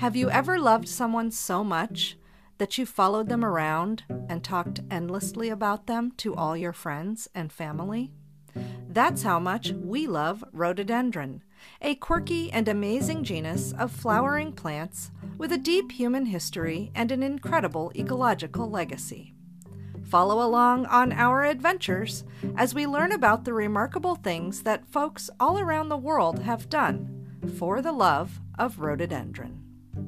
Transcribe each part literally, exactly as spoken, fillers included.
Have you ever loved someone so much that you followed them around and talked endlessly about them to all your friends and family? That's how much we love rhododendron, a quirky and amazing genus of flowering plants with a deep human history and an incredible ecological legacy. Follow along on our adventures as we learn about the remarkable things that folks all around the world have done for the love of rhododendron.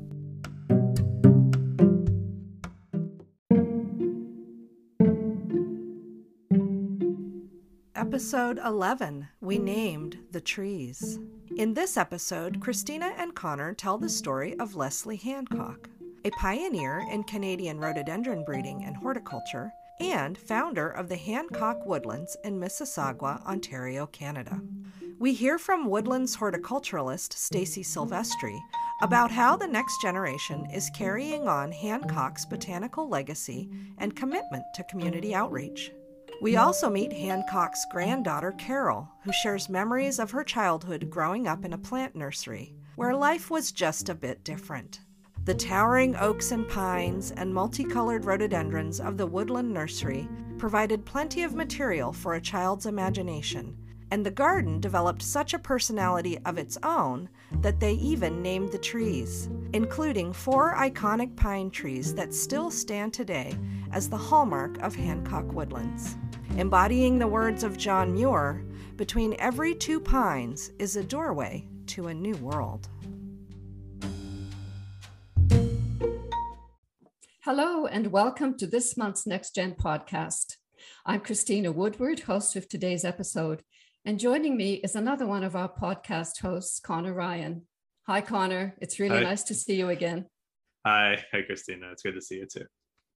Episode eleven, we named the trees. In this episode, Christina and Connor tell the story of Leslie Hancock, a pioneer in Canadian rhododendron breeding and horticulture, and founder of the Hancock Woodlands in Mississauga, Ontario, Canada. We hear from Woodlands horticulturalist Stacy Silvestri about how the next generation is carrying on Hancock's botanical legacy and commitment to community outreach. We also meet Hancock's granddaughter, Carol, who shares memories of her childhood growing up in a plant nursery, where life was just a bit different. The towering oaks and pines and multicolored rhododendrons of the woodland nursery provided plenty of material for a child's imagination, and the garden developed such a personality of its own that they even named the trees, including four iconic pine trees that still stand today as the hallmark of Hancock Woodlands. Embodying the words of John Muir, between every two pines is a doorway to a new world. Hello, and welcome to this month's Next Gen podcast. I'm Christina Woodward, host of today's episode, and joining me is another one of our podcast hosts, Connor Ryan. Hi, Connor. It's really Hi. Nice to see you again. Hi. Hi, Christina. It's good to see you too.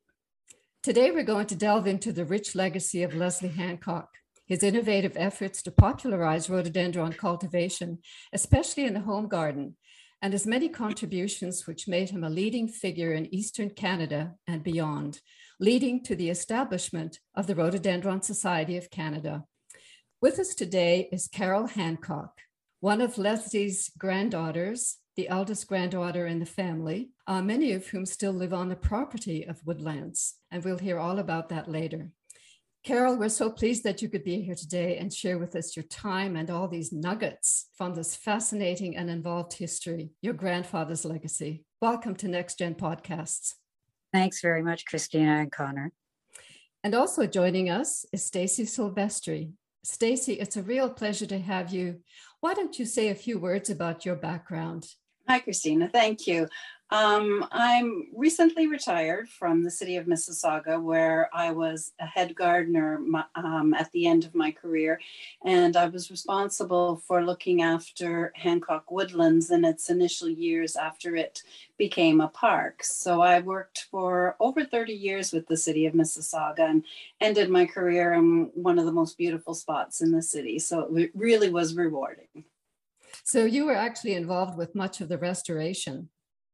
Today, we're going to delve into the rich legacy of Leslie Hancock, his innovative efforts to popularize rhododendron cultivation, especially in the home garden, and his many contributions which made him a leading figure in Eastern Canada and beyond, leading to the establishment of the Rhododendron Society of Canada. With us today is Carol Hancock, one of Leslie's granddaughters, the eldest granddaughter in the family, uh, many of whom still live on the property of Woodlands, and we'll hear all about that later. Carol, we're so pleased that you could be here today and share with us your time and all these nuggets from this fascinating and involved history, your grandfather's legacy. Welcome to Next Gen Podcasts. Thanks very much, Christina and Connor. And also joining us is Stacy Silvestri. Stacy, it's a real pleasure to have you. Why don't you say a few words about your background? Hi, Christina. Thank you. Um, I'm recently retired from the city of Mississauga, where I was a head gardener um, at the end of my career, and I was responsible for looking after Hancock Woodlands in its initial years after it became a park. So I worked for over thirty years with the city of Mississauga and ended my career in one of the most beautiful spots in the city. So it really was rewarding. So you were actually involved with much of the restoration.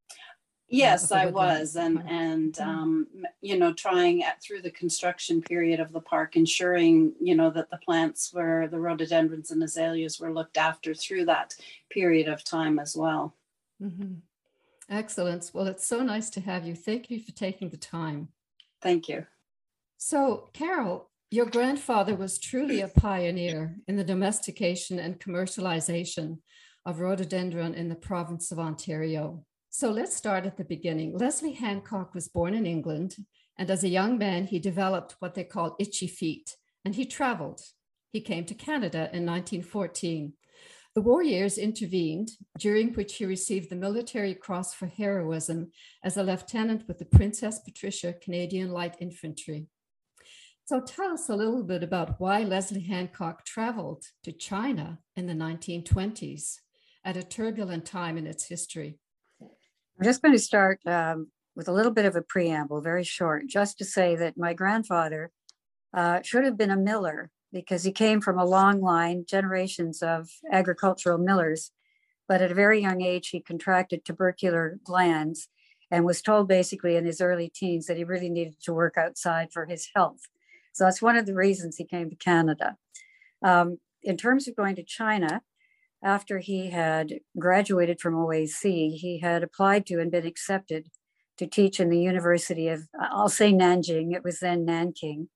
Yes, I was, and and um, you know, trying at, through the construction period of the park, ensuring you know that the plants were the rhododendrons and azaleas were looked after through that period of time as well. Mm-hmm. Excellent. Well, it's so nice to have you. Thank you for taking the time. Thank you. So, Carol, your grandfather was truly a pioneer in the domestication and commercialization of rhododendron in the province of Ontario. So let's start at the beginning. Leslie Hancock was born in England, and as a young man, he developed what they call itchy feet, and he traveled. He came to Canada in nineteen fourteen. The war years intervened, during which he received the Military Cross for heroism as a lieutenant with the Princess Patricia Canadian Light Infantry. So tell us a little bit about why Leslie Hancock traveled to China in the nineteen twenties at a turbulent time in its history. I'm just going to start um, with a little bit of a preamble, very short, just to say that my grandfather uh, should have been a miller because he came from a long line, generations of agricultural millers. But at a very young age, he contracted tubercular glands and was told basically in his early teens that he really needed to work outside for his health. So that's one of the reasons he came to Canada. Um, in terms of going to China, after he had graduated from O A C, he had applied to and been accepted to teach in the University of, I'll say Nanjing, it was then Nanking,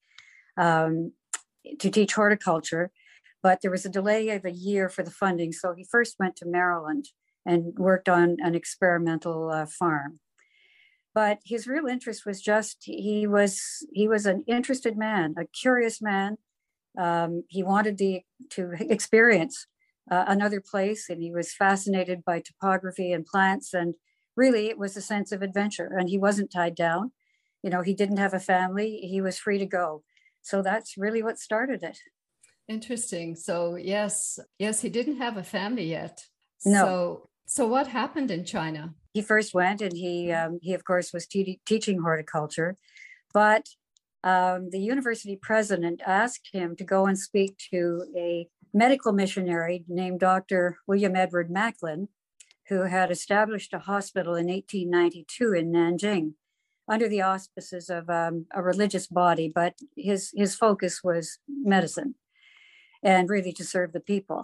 um, to teach horticulture. But there was a delay of a year for the funding. So he first went to Maryland and worked on an experimental uh, farm. But his real interest was just, he was he was an interested man, a curious man. Um, he wanted the, to experience uh, another place, and he was fascinated by topography and plants. And really, it was a sense of adventure, and he wasn't tied down. You know, he didn't have a family. He was free to go. So that's really what started it. Interesting. So yes, yes, he didn't have a family yet. No. So, so what happened in China? He first went, and he, um, he of course, was te- teaching horticulture. But um, the university president asked him to go and speak to a medical missionary named Doctor William Edward Macklin, who had established a hospital in eighteen ninety-two in Nanjing under the auspices of um, a religious body, but his, his focus was medicine and really to serve the people.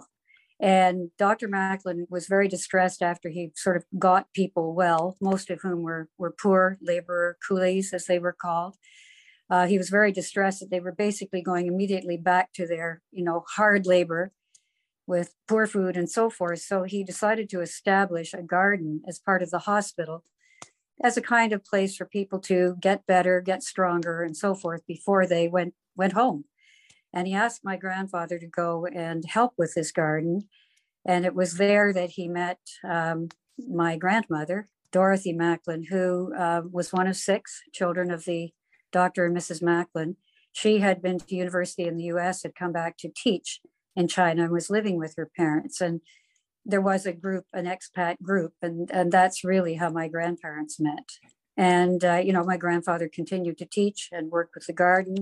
And Doctor Macklin was very distressed after he sort of got people well, most of whom were, were poor laborer coolies, as they were called. Uh, he was very distressed that they were basically going immediately back to their, you know, hard labor with poor food and so forth. So he decided to establish a garden as part of the hospital as a kind of place for people to get better, get stronger, and so forth before they went, went home. And he asked my grandfather to go and help with this garden. And it was there that he met um, my grandmother, Dorothy Macklin, who uh, was one of six children of the Doctor and Missus Macklin. She had been to university in the U S, had come back to teach in China, and was living with her parents. And there was a group, an expat group, and, and that's really how my grandparents met. And, uh, you know, my grandfather continued to teach and work with the garden.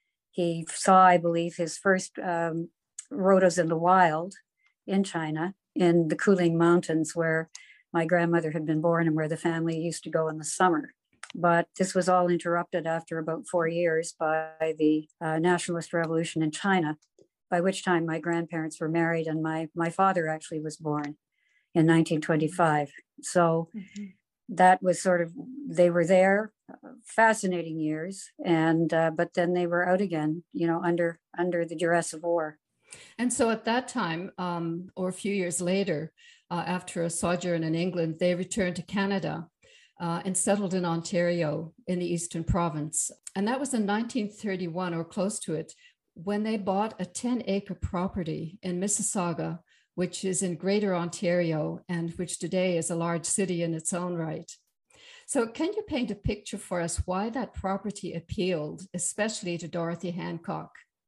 He saw, I believe, his first um, rhodos in the wild in China, in the Kuling Mountains, where my grandmother had been born and where the family used to go in the summer. But this was all interrupted after about four years by the uh, nationalist revolution in China, by which time my grandparents were married, and my, my father actually was born in nineteen twenty-five. So mm-hmm. that was sort of, they were there, uh, fascinating years, and uh, but then they were out again, you know, under under the duress of war. And so at that time, um, or a few years later, uh, after a sojourn in England, they returned to Canada uh, and settled in Ontario in the Eastern Province. And that was in nineteen thirty-one, or close to it, when they bought a ten acre property in Mississauga, which is in Greater Ontario, and which today is a large city in its own right. So can you paint a picture for us why that property appealed, especially to Dorothy Hancock?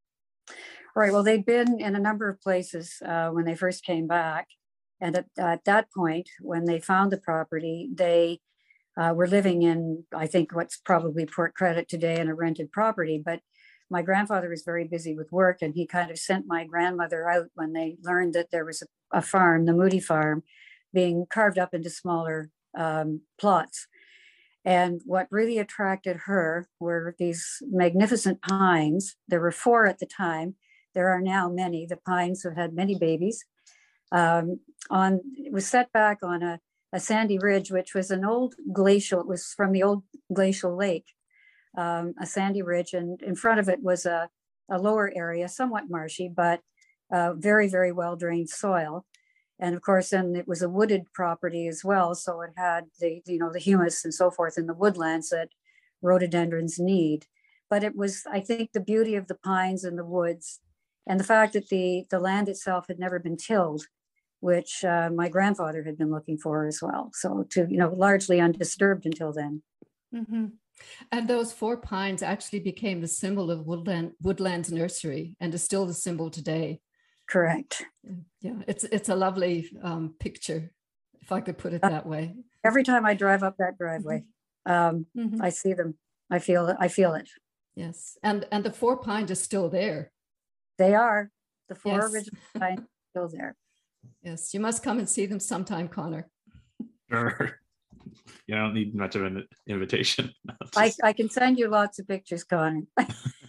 Right, well, they'd been in a number of places uh, when they first came back. And at, at that point, when they found the property, they uh, were living in, I think, what's probably Port Credit today, in a rented property. But my grandfather was very busy with work, and he kind of sent my grandmother out when they learned that there was a, a farm, the Moody Farm, being carved up into smaller um, plots. And what really attracted her were these magnificent pines. There were four at the time. There are now many. The pines have had many babies. Um, on it was set back on a, a sandy ridge, which was an old glacial. It was from the old glacial lake. Um, a sandy ridge, and in front of it was a, a lower area, somewhat marshy, but uh, very, very well-drained soil. And of course, then it was a wooded property as well. So it had the, you know, the humus and so forth in the woodlands that rhododendrons need. But it was, I think, the beauty of the pines and the woods, and the fact that the, the land itself had never been tilled, which uh, my grandfather had been looking for as well. So to, you know, largely undisturbed until then. Mm-hmm. And those four pines actually became the symbol of Woodland, Woodlands Nursery, and is still the symbol today. Correct. Yeah, it's it's a lovely um, picture, if I could put it that way. Every time I drive up that driveway, um, mm-hmm. I see them. I feel I feel it. Yes, and and the four pines are still there. They are. The four yes. original pines are still there. Yes, you must come and see them sometime, Connor. Sure. You don't need much of an invitation. Just... I, I can send you lots of pictures, Connor.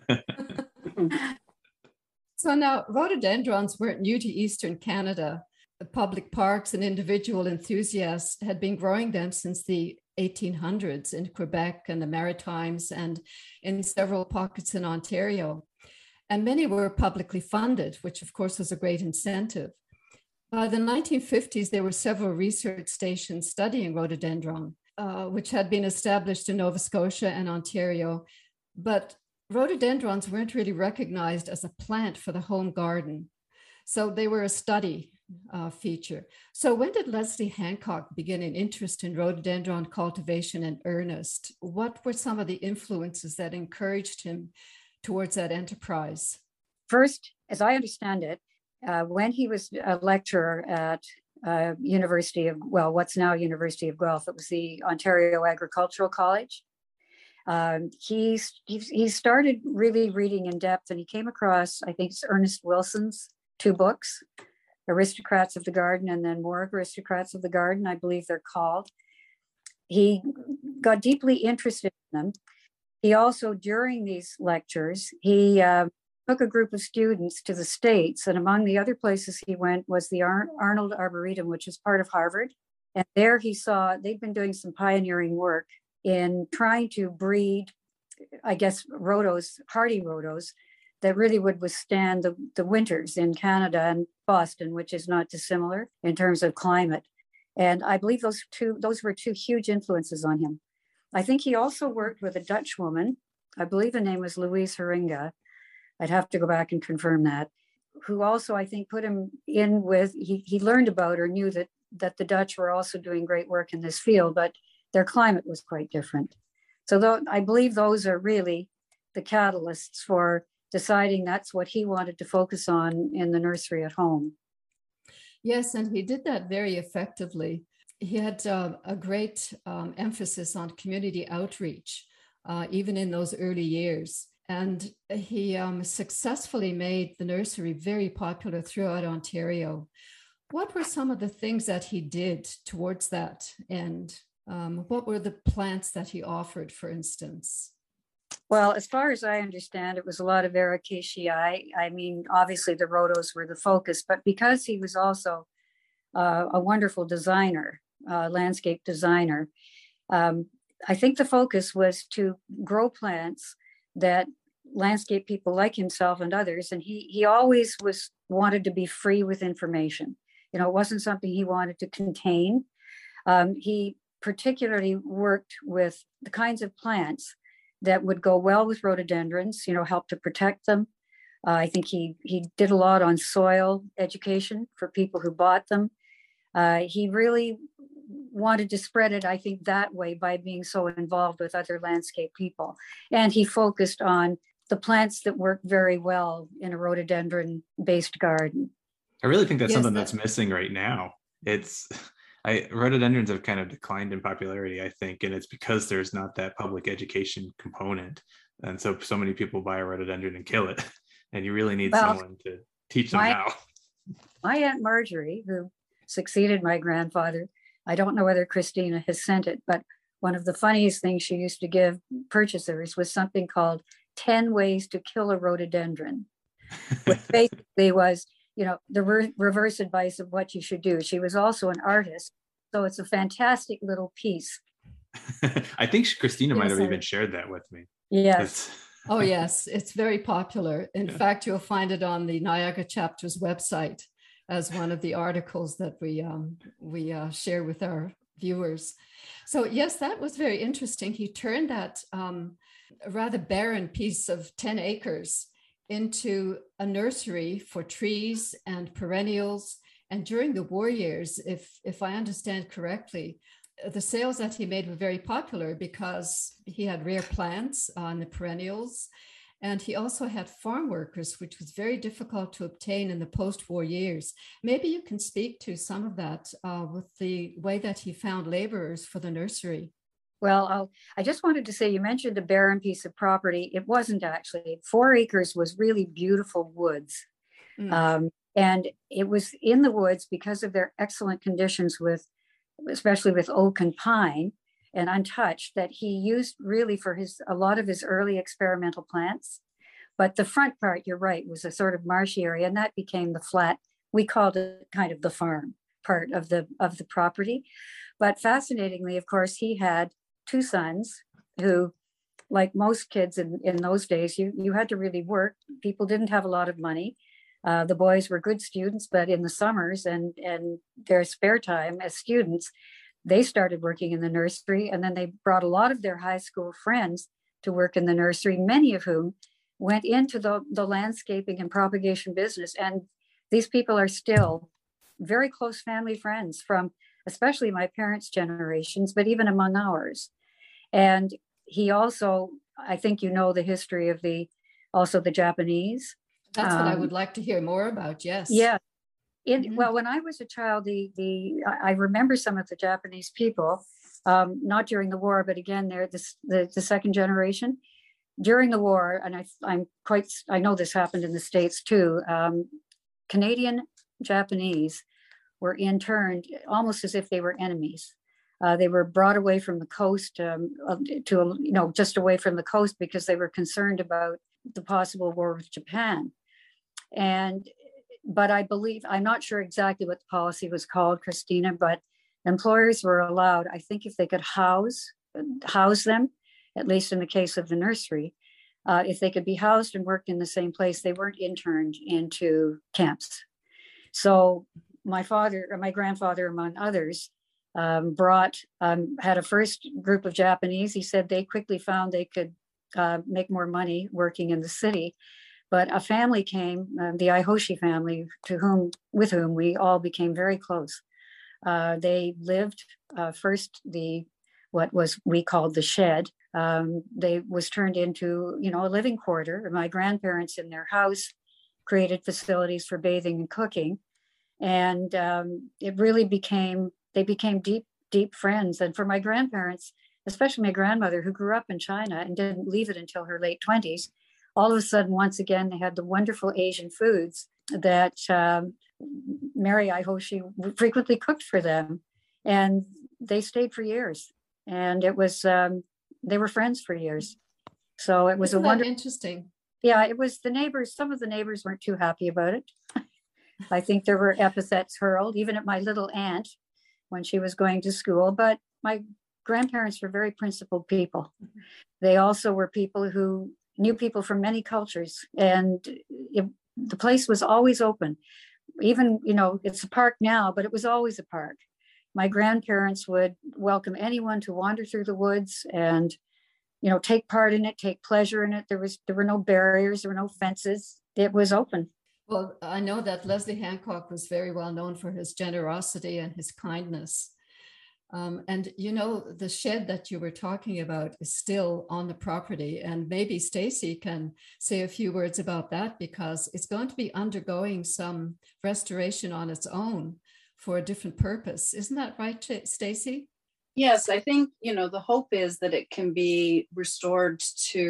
So now, rhododendrons weren't new to Eastern Canada. public parks and individual enthusiasts had been growing them since the eighteen hundreds in Quebec and the Maritimes and in several pockets in Ontario. And many were publicly funded, which of course was a great incentive. By the nineteen fifties, there were several research stations studying rhododendron, uh, which had been established in Nova Scotia and Ontario. But rhododendrons weren't really recognized as a plant for the home garden. So they were a study uh, feature. So when did Leslie Hancock begin an interest in rhododendron cultivation in earnest? What were some of the influences that encouraged him towards that enterprise? First, as I understand it, uh, when he was a lecturer at uh, University of, well, what's now University of Guelph, it was the Ontario Agricultural College. Um, he, he, he started really reading in depth, and he came across, I think it's Ernest Wilson's two books, Aristocrats of the Garden and then More Aristocrats of the Garden, I believe they're called. He got deeply interested in them. He also, during these lectures, he uh, took a group of students to the States, and among the other places he went was the Ar- Arnold Arboretum, which is part of Harvard. And there he saw, they'd been doing some pioneering work in trying to breed, I guess, rhodos, hardy rhodos, that really would withstand the, the winters in Canada and Boston, which is not dissimilar in terms of climate. And I believe those two, those were two huge influences on him. I think he also worked with a Dutch woman, I believe the name was Louise Heringa. I'd have to go back and confirm that, who also, I think, put him in with, he, he learned about or knew that, that the Dutch were also doing great work in this field, but their climate was quite different. So though, I believe those are really the catalysts for deciding that's what he wanted to focus on in the nursery at home. Yes, and he did that very effectively. He had uh, a great um, emphasis on community outreach, uh, even in those early years. And he um, successfully made the nursery very popular throughout Ontario. What were some of the things that he did towards that end? Um, what were the plants that he offered, for instance? Well, as far as I understand, it was a lot of Ericaceae. I mean, obviously the rhodos were the focus, but because he was also uh, a wonderful designer, uh, landscape designer, um, I think the focus was to grow plants that landscape people like himself and others, and he he always was wanted to be free with information. You know, it wasn't something he wanted to contain. Um, he particularly worked with the kinds of plants that would go well with rhododendrons, you know, help to protect them. Uh, I think he he did a lot on soil education for people who bought them. Uh, he really wanted to spread it, I think, that way by being so involved with other landscape people. And he focused on the plants that work very well in a rhododendron-based garden. I really think that's Yes, something that- that's missing right now. It's I, rhododendrons have kind of declined in popularity, I think, and it's because there's not that public education component. And so so many people buy a rhododendron and kill it. And you really need Well, someone to teach them my, how. My Aunt Marjorie, who succeeded my grandfather, I don't know whether Christina has sent it, but one of the funniest things she used to give purchasers was something called ten ways to kill a rhododendron, which basically was, you know, the re- reverse advice of what you should do. She was also an artist, so it's a fantastic little piece. I think Christina Yes, might have I- even shared that with me. Yes. It's- Oh, yes, it's very popular. In Yeah. fact, you'll find it on the Niagara chapter's website as one of the articles that we um, we uh, share with our viewers. So yes, that was very interesting. He turned that um, rather barren piece of ten acres into a nursery for trees and perennials. And during the war years, if if I understand correctly, the sales that he made were very popular because he had rare plants on the perennials. And he also had farm workers, which was very difficult to obtain in the post-war years. Maybe you can speak to some of that uh, with the way that he found laborers for the nursery. Well, I'll, I just wanted to say, you mentioned a barren piece of property. It wasn't actually. Four acres was really beautiful woods. Mm. Um, and it was in the woods because of their excellent conditions with, especially with oak and pine and untouched, that he used really for his, a lot of his early experimental plants. But the front part, you're right, was a sort of marshy area, and that became the flat we called it kind of the farm part of the of the property. But fascinatingly, of course, he had two sons who, like most kids in, in those days, you, you had to really work. People didn't have a lot of money. Uh, the boys were good students, but in the summers and, and their spare time as students, they started working in the nursery. And then they brought a lot of their high school friends to work in the nursery, many of whom went into the, the landscaping and propagation business. And these people are still very close family friends from especially my parents' generations, but even among ours. And he also, I think you know the history of the, also the Japanese. That's um, what I would like to hear more about, yes. Yeah. In, Mhm. Well, when I was a child, the, the I remember some of the Japanese people, um, not during the war, but again, they're the, the, the second generation. During the war, and I, I'm quite, I know this happened in the States too, um, Canadian Japanese were interned almost as if they were enemies. Uh, they were brought away from the coast um, to, you know, just away from the coast because they were concerned about the possible war with Japan. And, but I believe, I'm not sure exactly what the policy was called, Christina, but employers were allowed, I think if they could house, house them, at least in the case of the nursery, uh, if they could be housed and worked in the same place, they weren't interned into camps. So my father, or my grandfather, among others, um, brought, um, had a first group of Japanese. He said they quickly found they could uh, make more money working in the city. But a family came, uh, the Aihoshi family, to whom, with whom we all became very close. Uh, they lived uh, first the, what was we called the shed. Um, they was turned into, you know, a living quarter. My grandparents in their house created facilities for bathing and cooking. And um, it really became, they became deep, deep friends. And for my grandparents, especially my grandmother who grew up in China and didn't leave it until her late twenties, all of a sudden, once again, they had the wonderful Asian foods that um, Mary Aihoshi frequently cooked for them. And they stayed for years. And it was, um, they were friends for years. So it was Isn't a wonderful. Interesting. Yeah, it was the neighbors. Some of the neighbors weren't too happy about it. I think there were epithets hurled, even at my little aunt when she was going to school. But my grandparents were very principled people. They also were people who knew people from many cultures. And it, the place was always open. Even, you know, it's a park now, but it was always a park. My grandparents would welcome anyone to wander through the woods and, you know, take part in it, take pleasure in it. There was, there were no barriers, there were no fences. It was open. Well, I know that Leslie Hancock was very well known for his generosity and his kindness. Um, and, you know, the shed that you were talking about is still on the property. And maybe Stacy can say a few words about that, because it's going to be undergoing some restoration on its own for a different purpose. Isn't that right, Stacy? Yes, I think, you know, the hope is that it can be restored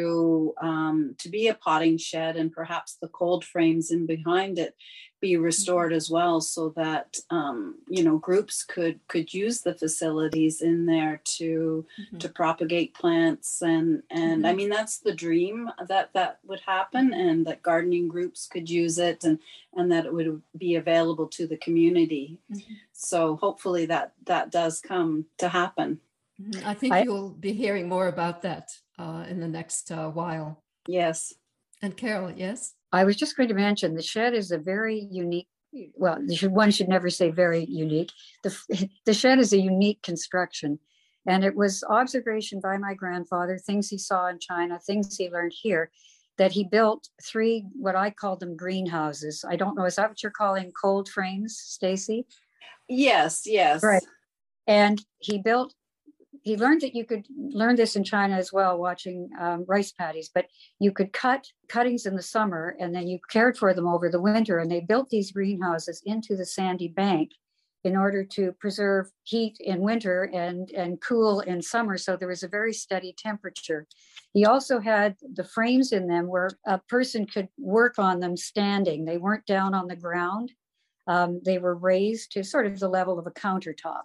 to um, to be a potting shed, and perhaps the cold frames in behind it be restored as well, so that, um, you know, groups could could use the facilities in there to mm-hmm. to propagate plants. And, and mm-hmm. I mean, that's the dream that that would happen, and that gardening groups could use it, and, and that it would be available to the community. Mm-hmm. So hopefully that that does come to happen. I think I, you'll be hearing more about that uh, in the next uh, while. Yes. And Carol, yes? I was just going to mention the shed is a very unique, well, one should never say very unique. The, the shed is a unique construction. And it was observation by my grandfather, things he saw in China, things he learned here, that he built three, what I call them greenhouses. I don't know, is that what you're calling cold frames, Stacy? Yes, yes. Right. And he built, he learned that you could learn this in China as well, watching um, rice paddies, but you could cut cuttings in the summer and then you cared for them over the winter. And they built these greenhouses into the sandy bank in order to preserve heat in winter and, and cool in summer. So there was a very steady temperature. He also had the frames in them where a person could work on them standing. They weren't down on the ground. Um, they were raised to sort of the level of a countertop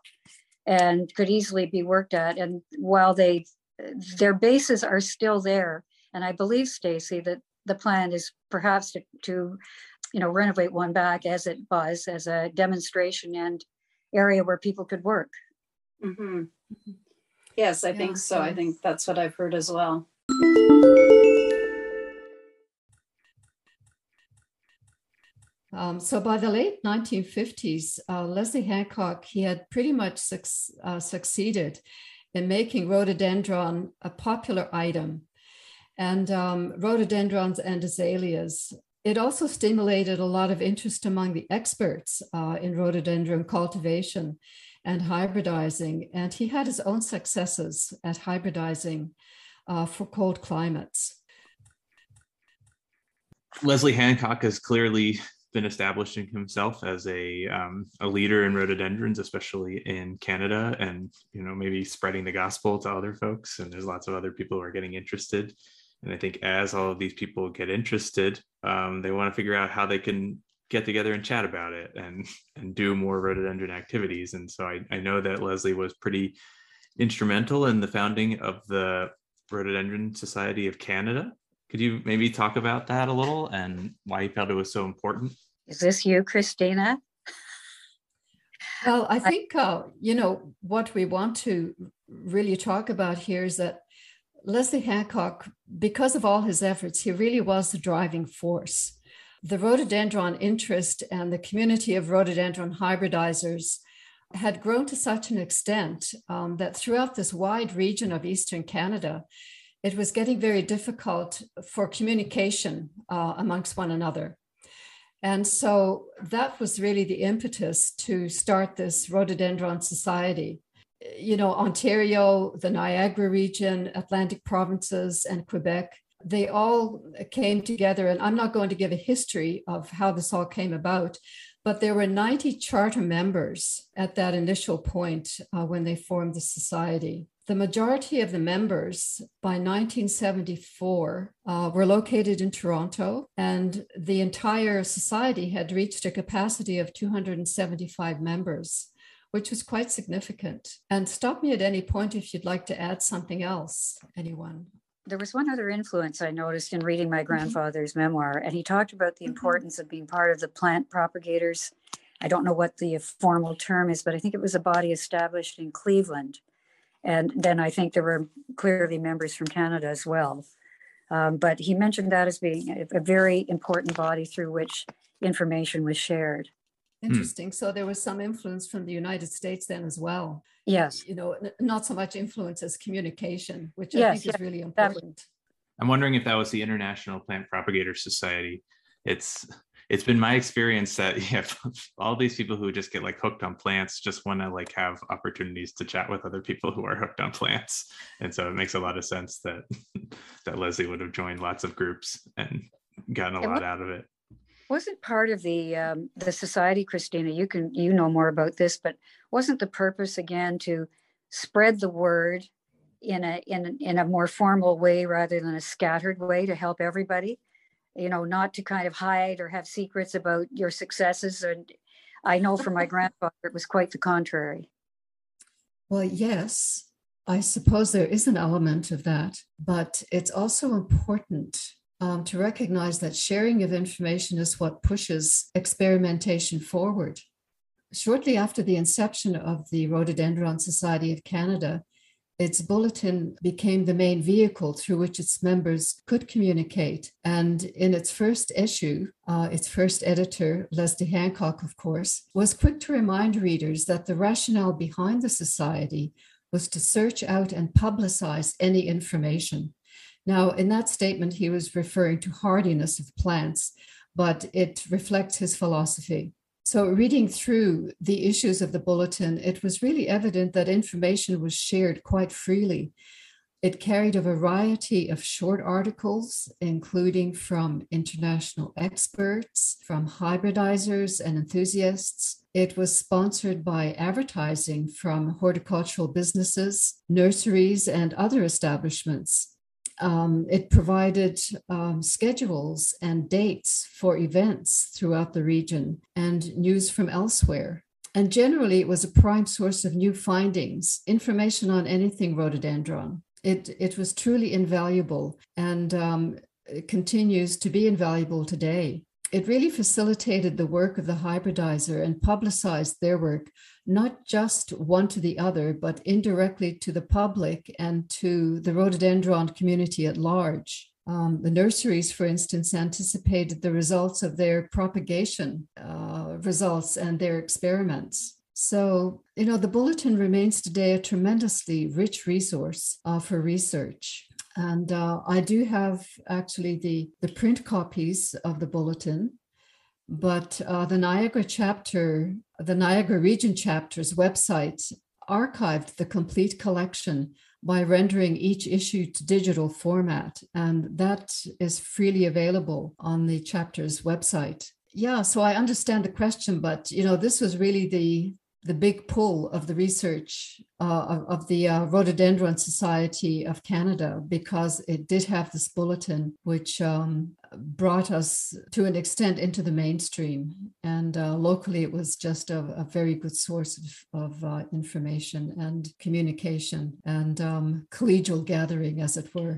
and could easily be worked at. And while they, their bases are still there, and I believe, Stacy, that the plan is perhaps to, to you know, renovate one back as it was, as a demonstration and area where people could work. Mm-hmm. Yes, I Yeah, think so. so- I think that's what I've heard as well. Um, so by the late nineteen fifties, uh, Leslie Hancock, he had pretty much suc- uh, succeeded in making rhododendron a popular item. And um, rhododendrons and azaleas. It also stimulated a lot of interest among the experts uh, in rhododendron cultivation and hybridizing. And he had his own successes at hybridizing uh, for cold climates. Leslie Hancock has clearly been establishing himself as a um, a leader in rhododendrons, especially in Canada, and you know maybe spreading the gospel to other folks. And there's lots of other people who are getting interested. And I think as all of these people get interested, um, they want to figure out how they can get together and chat about it and and do more rhododendron activities. And so I, I know that Leslie was pretty instrumental in the founding of the Rhododendron Society of Canada. Could you maybe talk about that a little and why you felt it was so important? Is this you, Christina? Well, I think, uh, you know, what we want to really talk about here is that Leslie Hancock, because of all his efforts, he really was the driving force. The rhododendron interest and the community of rhododendron hybridizers had grown to such an extent um, that throughout this wide region of Eastern Canada, it was getting very difficult for communication uh, amongst one another. And so that was really the impetus to start this rhododendron society. You know, Ontario, the Niagara region, Atlantic provinces, and Quebec, they all came together. And I'm not going to give a history of how this all came about, but there were ninety charter members at that initial point uh, when they formed the society. The majority of the members by nineteen seventy-four uh, were located in Toronto, and the entire society had reached a capacity of two hundred seventy-five members, which was quite significant. And stop me at any point if you'd like to add something else, anyone. There was one other influence I noticed in reading my grandfather's mm-hmm. memoir, and he talked about the importance mm-hmm. of being part of the plant propagators. I don't know what the formal term is, but I think it was a body established in Cleveland. And then I think there were clearly members from Canada as well. Um, but he mentioned that as being a, a very important body through which information was shared. Interesting. So there was some influence from the United States then as well. Yes. You know, not so much influence as communication, which I yes, think yes, is really important. I'm wondering if that was the International Plant Propagator Society. It's it's been my experience that yeah, all these people who just get like hooked on plants just want to like have opportunities to chat with other people who are hooked on plants. And so it makes a lot of sense that that Leslie would have joined lots of groups and gotten a lot out of it. Wasn't part of the um, the society, Christina, you can you know more about this, but wasn't the purpose again to spread the word in a in in a more formal way rather than a scattered way to help everybody? You know, not to kind of hide or have secrets about your successes. And I know for my grandfather, it was quite the contrary. Well, yes, I suppose there is an element of that, but it's also important um, to recognize that sharing of information is what pushes experimentation forward. Shortly after the inception of the Rhododendron Society of Canada, its bulletin became the main vehicle through which its members could communicate. And in its first issue, uh, its first editor, Leslie Hancock, of course, was quick to remind readers that the rationale behind the society was to search out and publicize any information. Now, in that statement, he was referring to hardiness of plants, but it reflects his philosophy. So reading through the issues of the bulletin, it was really evident that information was shared quite freely. It carried a variety of short articles, including from international experts, from hybridizers and enthusiasts. It was sponsored by advertising from horticultural businesses, nurseries, and other establishments. Um, it provided um, schedules and dates for events throughout the region and news from elsewhere. And generally, it was a prime source of new findings, information on anything rhododendron. It, it was truly invaluable and um, it continues to be invaluable today. it really facilitated the work of the hybridizer and publicized their work, not just one to the other, but indirectly to the public and to the rhododendron community at large. Um, the nurseries, for instance, anticipated the results of their propagation uh, results and their experiments. So, you know, the bulletin remains today a tremendously rich resource uh, for research. And uh, I do have actually the, the print copies of the bulletin, but uh, the Niagara chapter, the Niagara Region chapter's website archived the complete collection by rendering each issue to digital format. And that is freely available on the chapter's website. Yeah, so I understand the question, but, you know, this was really the the big pull of the research uh, of, of the uh, Rhododendron Society of Canada, because it did have this bulletin, which um, brought us to an extent into the mainstream. And uh, locally, it was just a, a very good source of, of uh, information and communication and um, collegial gathering, as it were.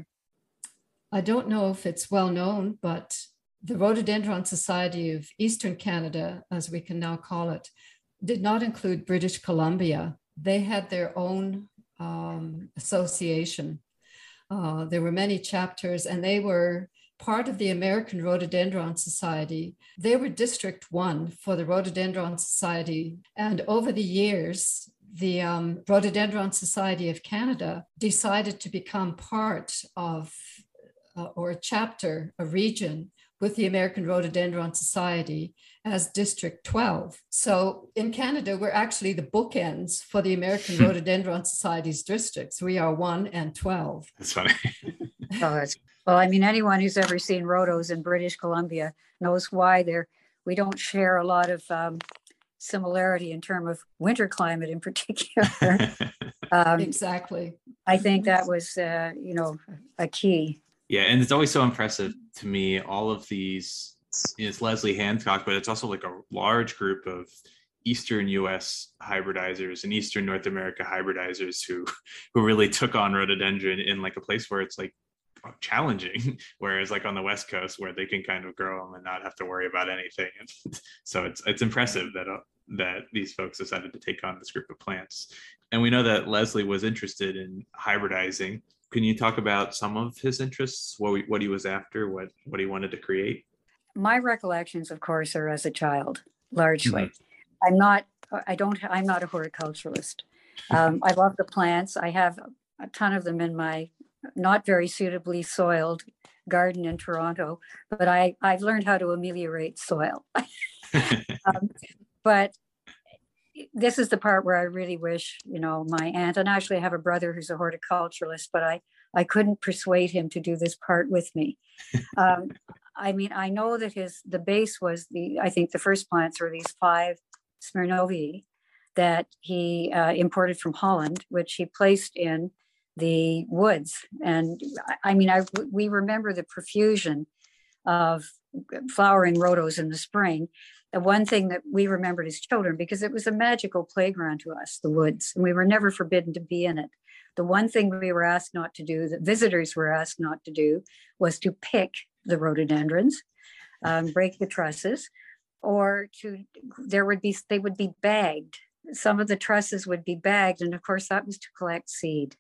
I don't know if it's well known, but the Rhododendron Society of Eastern Canada, as we can now call it, did not include British Columbia. They had their own um, association. Uh, there were many chapters, and they were part of the American Rhododendron Society. They were District One for the Rhododendron Society. And over the years, the um, Rhododendron Society of Canada decided to become part of, uh, or a chapter, a region, with the American Rhododendron Society as District twelve. So in Canada, we're actually the bookends for the American Rhododendron Society's districts. We are one and twelve. That's funny. Oh, that's, well, I mean, anyone who's ever seen rhodos in British Columbia knows why they're, we don't share a lot of um, similarity in terms of winter climate in particular. um, Exactly. I think that was, uh, you know, a key. Yeah, and it's always so impressive to me, all of these, it's Leslie Hancock, but it's also like a large group of Eastern U S hybridizers and Eastern North America hybridizers who who really took on rhododendron in like a place where it's like challenging, whereas like on the West Coast where they can kind of grow them and not have to worry about anything. And so it's it's impressive that uh, that these folks decided to take on this group of plants. And we know that Leslie was interested in hybridizing. Can you talk about some of his interests, what, we, what he was after, what, what he wanted to create? My recollections, of course, are as a child, largely. Mm-hmm. I'm not, I don't, I'm not a horticulturalist. Um, I love the plants. I have a ton of them in my not very suitably soiled garden in Toronto, but I, I've learned how to ameliorate soil. um, but this is the part where I really wish, you know, my aunt, and actually I have a brother who's a horticulturalist, but I, I couldn't persuade him to do this part with me. Um, I mean, I know that his, the base was the, I think the first plants were these five Smirnovii that he uh, imported from Holland, which he placed in the woods. And I mean, I, we remember the profusion of flowering rhodos in the spring. The one thing that we remembered as children, because it was a magical playground to us, the woods, and we were never forbidden to be in it. The one thing we were asked not to do, that visitors were asked not to do, was to pick the rhododendrons, um, break the trusses, or to, there would be, they would be bagged. Some of the trusses would be bagged. And of course that was to collect seed,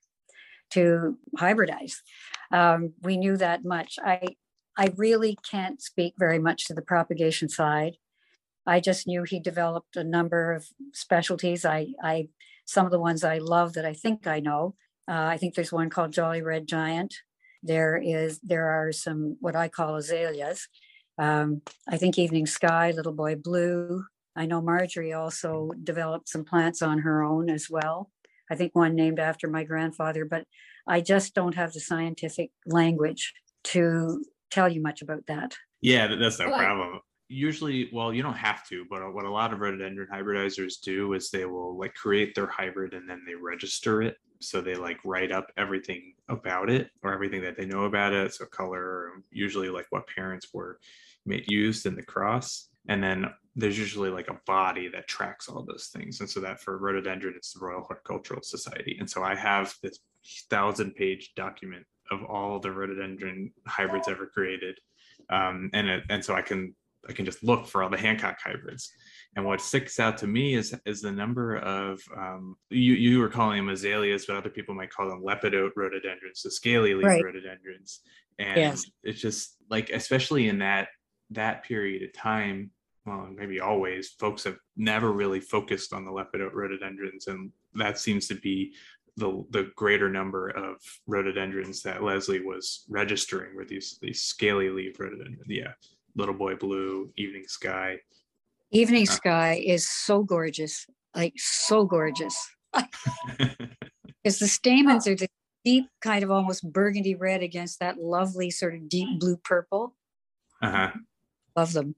to hybridize. Um, we knew that much. I, I really can't speak very much to the propagation side. I just knew he developed a number of specialties. I, I, some of the ones I love that I think I know. Uh, I think there's one called Jolly Red Giant. There is, there are some what I call azaleas. Um, I think Evening Sky, Little Boy Blue. I know Marjorie also developed some plants on her own as well. I think one named after my grandfather, but I just don't have the scientific language to tell you much about that. Yeah, that's no problem. Usually, well, you don't have to, but what a lot of rhododendron hybridizers do is they will like create their hybrid and then they register it. So they like write up everything about it or everything that they know about it. So color, usually like what parents were made, used in the cross. And then there's usually like a body that tracks all those things. And so that for rhododendron, it's the Royal Horticultural Society. And so I have this thousand page document of all the rhododendron hybrids ever created. Um, and, it, and so I can I can just look for all the Hancock hybrids. And what sticks out to me is is the number of um, you you were calling them azaleas, but other people might call them lepidote rhododendrons, the scaly leaf Right. rhododendrons. And Yes. it's just like, especially in that that period of time, well, maybe always, folks have never really focused on the lepidote rhododendrons, and that seems to be the the greater number of rhododendrons that Leslie was registering were these these scaly leaf rhododendrons. Yeah, Little Boy Blue, Evening Sky. Evening Uh. Sky is so gorgeous, like so gorgeous. Because the stamens are the deep kind of almost burgundy red against that lovely sort of deep blue purple. Uh-huh. Love them.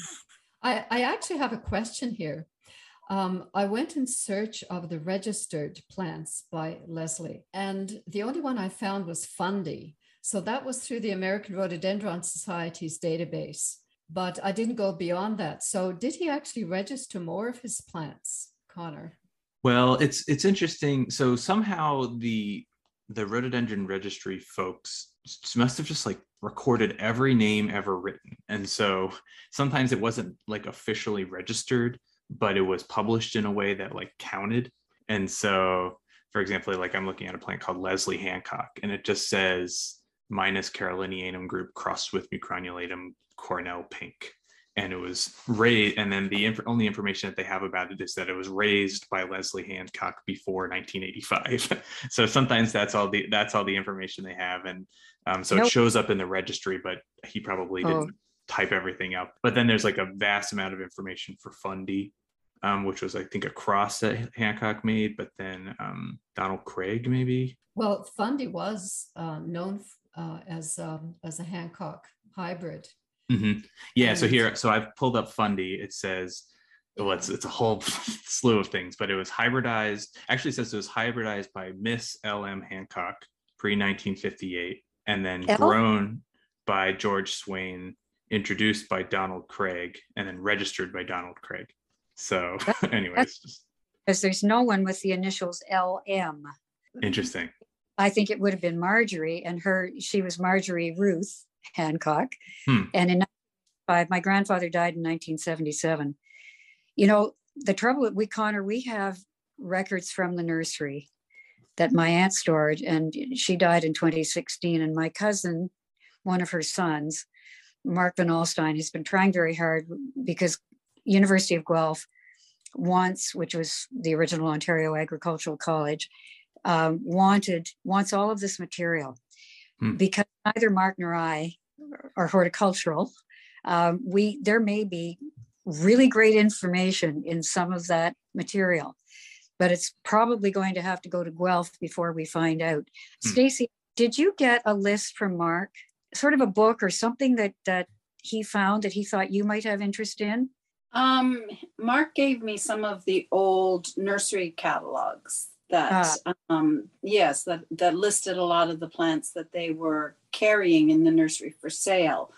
I, I actually have a question here. Um, I went in search of the registered plants by Leslie, and the only one I found was Fundy. So that was through the American Rhododendron Society's database, but I didn't go beyond that. So did he actually register more of his plants, Connor? Well, it's it's interesting. So somehow the the rhododendron registry folks must have just like recorded every name ever written. And so sometimes it wasn't like officially registered, but it was published in a way that like counted. And so, for example, like I'm looking at a plant called Leslie Hancock, and it just says minus Carolinianum group crossed with Mucronulatum Cornell pink. And it was raised, and then the inf- only information that they have about it is that it was raised by Leslie Hancock before nineteen eighty-five. So sometimes that's all the that's all the information they have, and um, so Nope. it shows up in the registry, but he probably Oh. didn't type everything up. But then there's like a vast amount of information for Fundy, um, which was I think a cross that Hancock made, but then um, Donald Craig maybe. Well, Fundy was uh, known uh, as um, as a Hancock hybrid. Mm-hmm. Yeah, so And- here, so I've pulled up Fundy. It says, well, it's it's a whole slew of things, but it was hybridized. Actually, it says it was hybridized by Miss L M Hancock pre nineteen fifty-eight, and then L? grown by George Swain, introduced by Donald Craig, and then registered by Donald Craig. So, anyways, just Because there's no one with the initials L M. interesting. I think it would have been Marjorie, and her, she was Marjorie Ruth Hancock. Hmm. And in five, my grandfather died in nineteen seventy-seven. You know, the trouble with we, Connor, we have records from the nursery that my aunt stored, and she died in twenty sixteen. And my cousin, one of her sons, Mark Van Alstyne, has been trying very hard because University of Guelph wants, which was the original Ontario Agricultural College, um, wanted, wants all of this material. Hmm. Because neither Mark nor I are horticultural. Um, we there may be really great information in some of that material, but it's probably going to have to go to Guelph before we find out. Hmm. Stacy, did you get a list from Mark, sort of a book or something that that he found that he thought you might have interest in? Um, Mark gave me some of the old nursery catalogs that, um, yes, that, that listed a lot of the plants that they were carrying in the nursery for sale,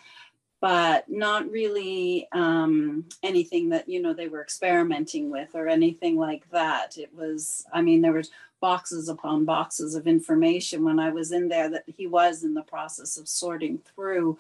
but not really um, anything that, you know, they were experimenting with or anything like that. It was, I mean, there was boxes upon boxes of information when I was in there that he was in the process of sorting through.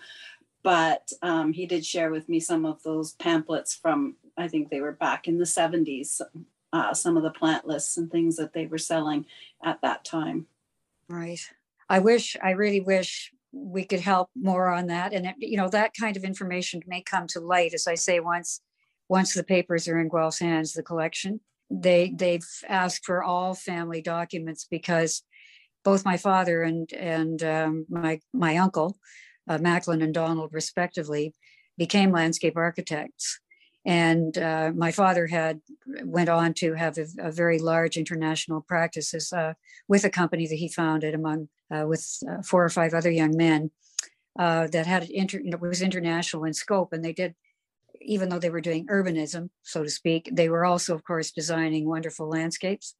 But um, he did share with me some of those pamphlets from, I think they were back in the seventies, uh, some of the plant lists and things that they were selling at that time. Right. I wish, I really wish we could help more on that. And, it, you know, that kind of information may come to light, as I say, once once the papers are in Guelph's hands, the collection. They, they've asked for all family documents because both my father and, and um, my, my uncle, Uh, Macklin and Donald, respectively, became landscape architects. And uh, my father had went on to have a, a very large international practices uh, with a company that he founded among uh, with uh, four or five other young men uh, that had inter, you know, was international in scope. And they did, even though they were doing urbanism, so to speak, they were also, of course, designing wonderful landscapes.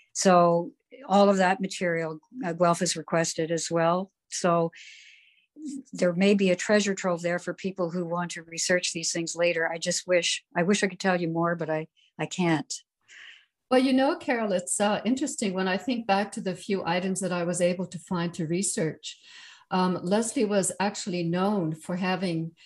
So all of that material uh, Guelph has requested as well. So there may be a treasure trove there for people who want to research these things later. I just wish, I wish I could tell you more, but I, I can't. Well, you know, Carol, it's uh, interesting when I think back to the few items that I was able to find to research. Um, Leslie was actually known for having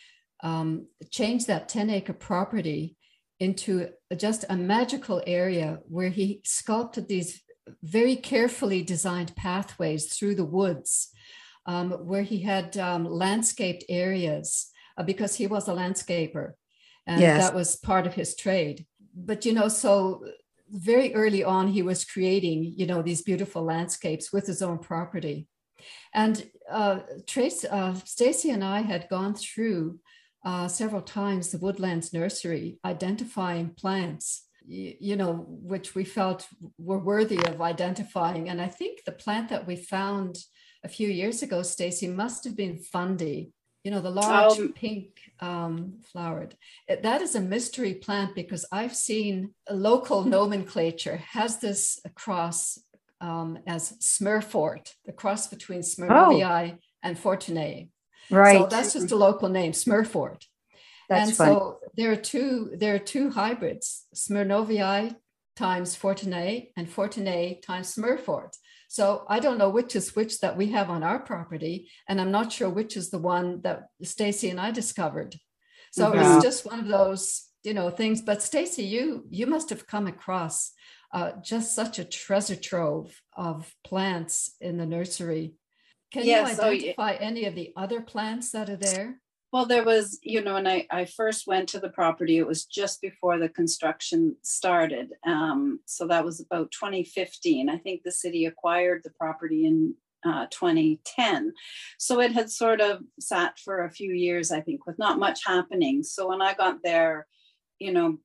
um, changed that ten acre property into just a magical area where he sculpted these very carefully designed pathways through the woods, um, where he had um, landscaped areas uh, because he was a landscaper, and Yes. that was part of his trade. But, you know, so very early on, he was creating, you know, these beautiful landscapes with his own property. And uh, Trace, uh, Stacy and I had gone through uh, several times the Woodlands Nursery, identifying plants, you, you know, which we felt were worthy of identifying. And I think the plant that we found a few years ago, Stacy, must have been Fundy. You know, the large Um, pink um, flowered. It- That is a mystery plant because I've seen a local nomenclature has this cross um, as Smurfort, the cross between Smyrnovii and Fortunae. Right. So that's just a local name, Smurfort. That's and fun. so there are two there are two hybrids, Smyrnovii times Fortunae and Fortunae times Smurfort. So I don't know which is which that we have on our property, and I'm not sure which is the one that Stacy and I discovered. So Yeah. it's just one of those, you know, things. But Stacy, you you must have come across uh, just such a treasure trove of plants in the nursery. Can Yes, you so y- identify any of the other plants that are there? Well, there was, you know, when I, I first went to the property, it was just before the construction started. Um, so that was about twenty fifteen. I think the city acquired the property in uh, twenty ten. So it had sort of sat for a few years, I think, with not much happening. So when I got there, you know,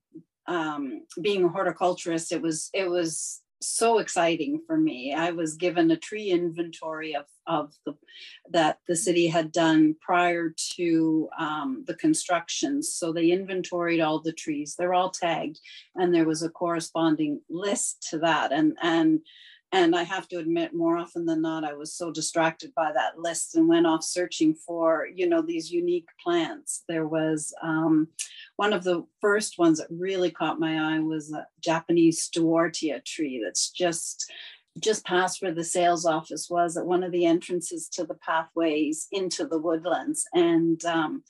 um, being a horticulturist, it was, it was so exciting for me. I was given a tree inventory of, of the that the city had done prior to um, the construction. So they inventoried all the trees. They're all tagged, and there was a corresponding list to that. And and and I have to admit, more often than not, I was so distracted by that list and went off searching for, you know, these unique plants. There was um, one of the first ones that really caught my eye was a Japanese Stewartia tree that's just just past where the sales office was at one of the entrances to the pathways into the woodlands. And um,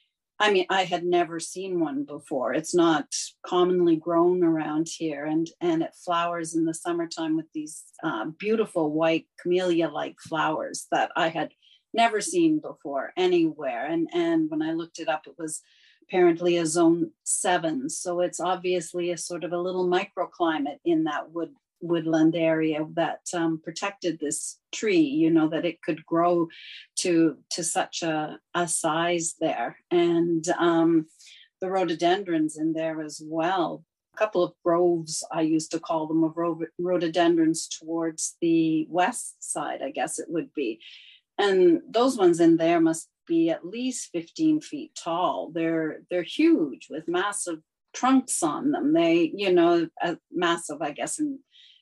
I mean, I had never seen one before. It's not commonly grown around here, and, and it flowers in the summertime with these uh, beautiful white camellia-like flowers that I had never seen before anywhere. And, and when I looked it up, it was apparently a zone seven. So it's obviously a sort of a little microclimate in that wood woodland area that um, protected this tree, you know, that it could grow to to such a, a size there. And um, the rhododendrons in there as well. A couple of groves, I used to call them, of rhododendrons towards the west side, I guess it would be. And those ones in there must be at least fifteen feet tall. They're they're huge with massive trunks on them. They, you know, uh, massive, I guess, in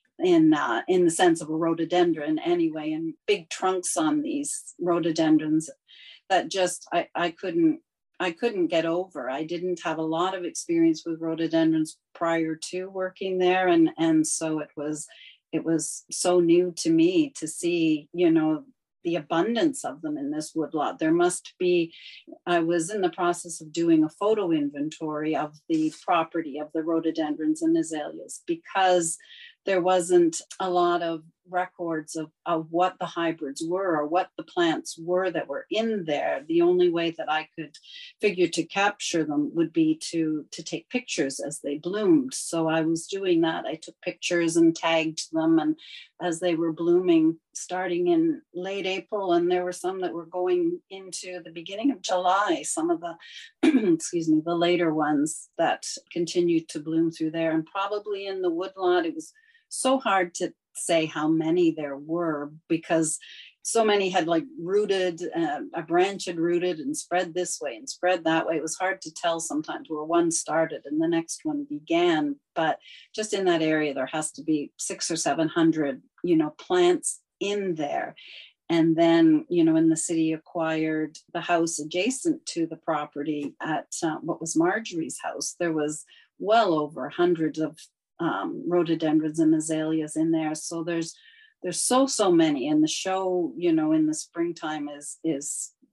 in uh, in the sense of a rhododendron anyway, and big trunks on these rhododendrons that just I, I couldn't I couldn't get over. I didn't have a lot of experience with rhododendrons prior to working there, and and so it was it was so new to me to see, you know, the abundance of them in this woodlot. There must be, I was in the process of doing a photo inventory of the property of the rhododendrons and azaleas because there wasn't a lot of records of, of what the hybrids were or what the plants were that were in there. The only way that I could figure to capture them would be to, to take pictures as they bloomed. So I was doing that. I took pictures and tagged them, and as they were blooming, starting in late April, and there were some that were going into the beginning of July, some of the, excuse me, the later ones that continued to bloom through there. And probably in the woodlot, it was so hard to say how many there were because so many had like rooted, uh, a branch had rooted and spread this way and spread that way. It was hard to tell sometimes where one started and the next one began. But just in that area, there has to be six or seven hundred, you know, plants in there. And then, you know, when the city acquired the house adjacent to the property at uh, what was Marjorie's house, there was well over hundreds of um, rhododendrons and azaleas in there. So there's there's so, so many. And the show, you know, in the springtime is is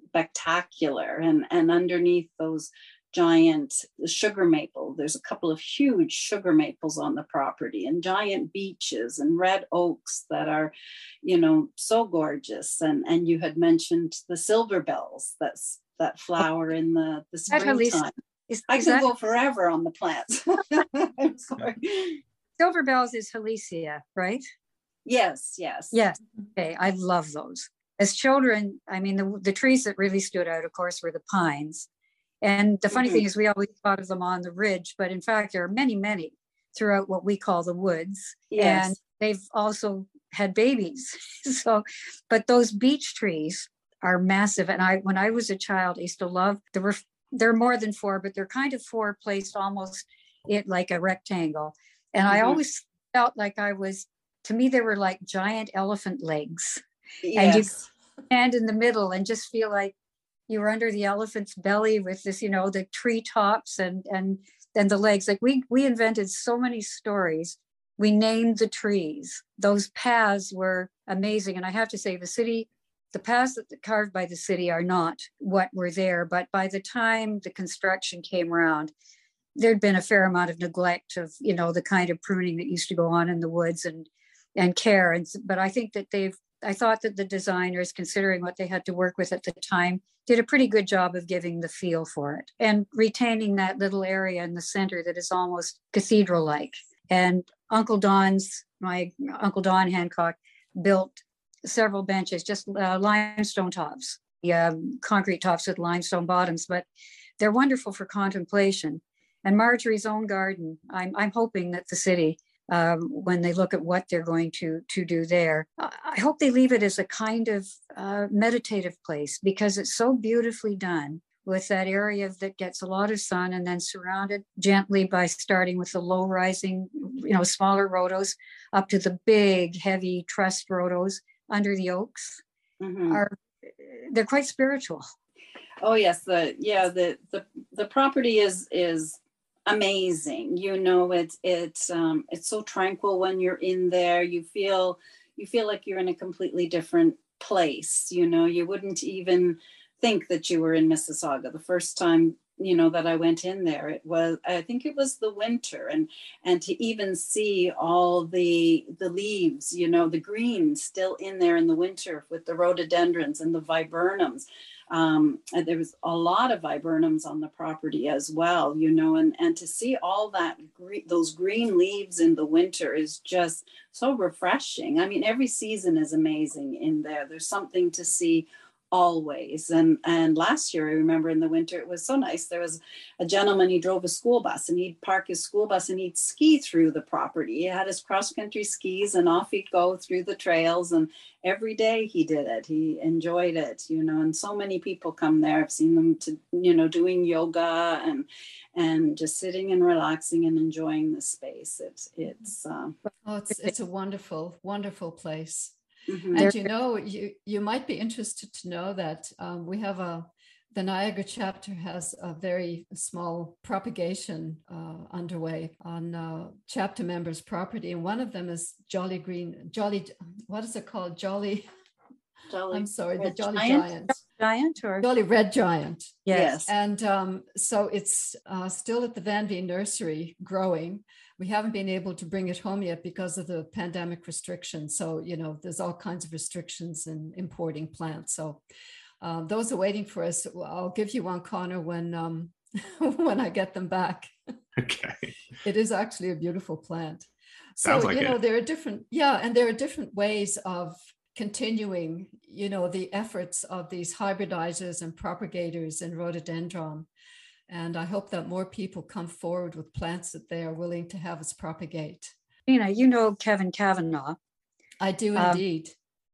spectacular. And, and underneath those giant sugar maple, there's a couple of huge sugar maples on the property, and giant beeches and red oaks that are, you know, so gorgeous. And and you had mentioned the silver bells that's that flower in the, the springtime. Is, I is could that, go forever on the plants. I'm sorry. silver bells is Halesia, right? Yes, yes. Yes. Okay, I love those. As children, I mean, the, the trees that really stood out, of course, were the pines. And the funny Mm-hmm. thing is, we always thought of them on the ridge, but in fact, there are many, many throughout what we call the woods. Yes. And they've also had babies. So, but those beech trees are massive. And I, when I was a child, I used to love, there were, there are more than four, but they're kind of four placed almost it like a rectangle. And mm-hmm. I always felt like I was, to me, they were like giant elephant legs. Yes. And you stand in the middle and just feel like you were under the elephant's belly with this, you know, the treetops and and then the legs. Like we we invented so many stories. We named the trees. Those paths were amazing. And I have to say, the city, the paths that are carved by the city are not what were there. But by the time the construction came around, there'd been a fair amount of neglect of, you know, the kind of pruning that used to go on in the woods and and care. And but I think that they've I thought that the designers, considering what they had to work with at the time, did a pretty good job of giving the feel for it and retaining that little area in the center that is almost cathedral-like. And Uncle Don's, my Uncle Don Hancock, built several benches, just uh, limestone tops, yeah, concrete tops with limestone bottoms, but they're wonderful for contemplation. And Marjorie's own garden, I'm, I'm hoping that the city, Um, when they look at what they're going to to do there. I hope they leave it as a kind of uh, meditative place, because it's so beautifully done with that area that gets a lot of sun and then surrounded gently by starting with the low rising, you know, smaller rhodos up to the big, heavy trussed rhodos under the oaks. Mm-hmm. Are they're quite spiritual. Oh yes, the yeah the the the property is is amazing. You know, it's it's um it's so tranquil when you're in there. You feel you feel like you're in a completely different place. You know, you wouldn't even think that you were in Mississauga. The first time, you know, that I went in there, it was, I think it was the winter, and and to even see all the the leaves, you know, the green still in there in the winter with the rhododendrons and the viburnums. Um, and there was a lot of viburnums on the property as well, you know, and, and to see all that, green, those green leaves in the winter is just so refreshing. I mean, every season is amazing in there. There's something to see always. And and last year, I remember in the winter, it was so nice. There was a gentleman, he drove a school bus, and he'd park his school bus and he'd ski through the property. He had his cross-country skis and off he'd go through the trails, and every day he did it. He enjoyed it, you know, and so many people come there. I've seen them to, you know, doing yoga and and just sitting and relaxing and enjoying the space. It's it's um, oh, it's it's a wonderful, wonderful place. Mm-hmm. And you know, you, you might be interested to know that um, we have a, the Niagara chapter has a very small propagation uh, underway on uh, chapter members' property. And one of them is Jolly Green, Jolly, what is it called? Jolly, Jolly I'm sorry, the Jolly Giant? Giant. Giant or? Jolly Red Giant. Yes. And um, so it's uh, still at the Van Veen Nursery growing. We haven't been able to bring it home yet because of the pandemic restrictions. So, you know, there's all kinds of restrictions in importing plants. So um, those are waiting for us. I'll give you one, Connor, when um, when I get them back. Okay. It is actually a beautiful plant. Sounds so, like you know, it. there are different, yeah, and there are different ways of continuing, you know, the efforts of these hybridizers and propagators in rhododendron. And I hope that more people come forward with plants that they are willing to have us propagate. Nina, you know Kevin Kavanagh. I do Um, indeed.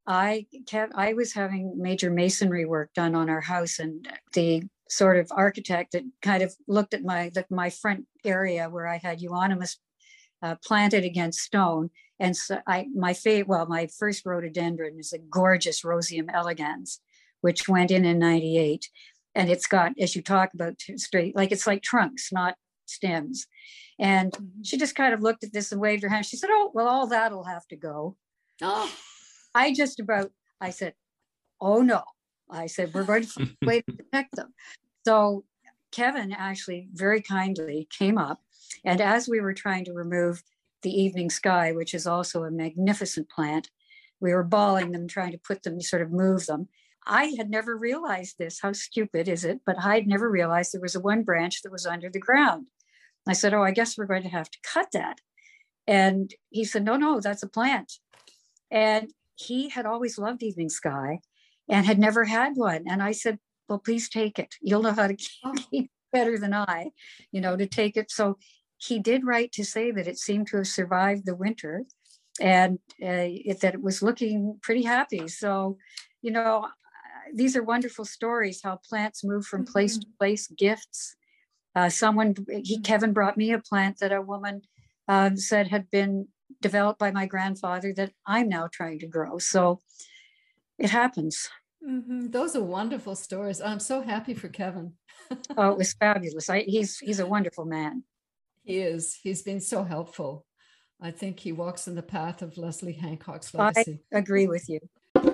I Kev, I was having major masonry work done on our house, and the sort of architect that kind of looked at my the, my front area where I had euonymus uh, planted against stone. And so I my favorite, well, my first rhododendron is a gorgeous Roseum elegans, which went in in ninety-eight. And it's got, as you talk about, straight, like it's like trunks, not stems. And she just kind of looked at this and waved her hand. She said, oh, well, all that'll have to go. Oh. I just about, I said, oh no, I said, we're going to find a way to protect them. So Kevin actually very kindly came up. And as we were trying to remove the evening sky, which is also a magnificent plant, we were balling them, trying to put them, sort of move them. I had never realized this. How stupid is it? But I had never realized there was a one branch that was under the ground. I said, oh, I guess we're going to have to cut that. And he said, no, no, that's a plant. And he had always loved evening sky and had never had one. And I said, well, please take it. You'll know how to keep it better than I, you know, to take it. So he did write to say that it seemed to have survived the winter and uh, it, that it was looking pretty happy. So, you know, these are wonderful stories, how plants move from place to place, gifts. Uh, someone, he, Kevin brought me a plant that a woman uh, said had been developed by my grandfather that I'm now trying to grow. So it happens. Mm-hmm. Those are wonderful stories. I'm so happy for Kevin. Oh, it was fabulous. I, he's he's a wonderful man. He is. He's been so helpful. I think he walks in the path of Leslie Hancock's legacy. I agree with you.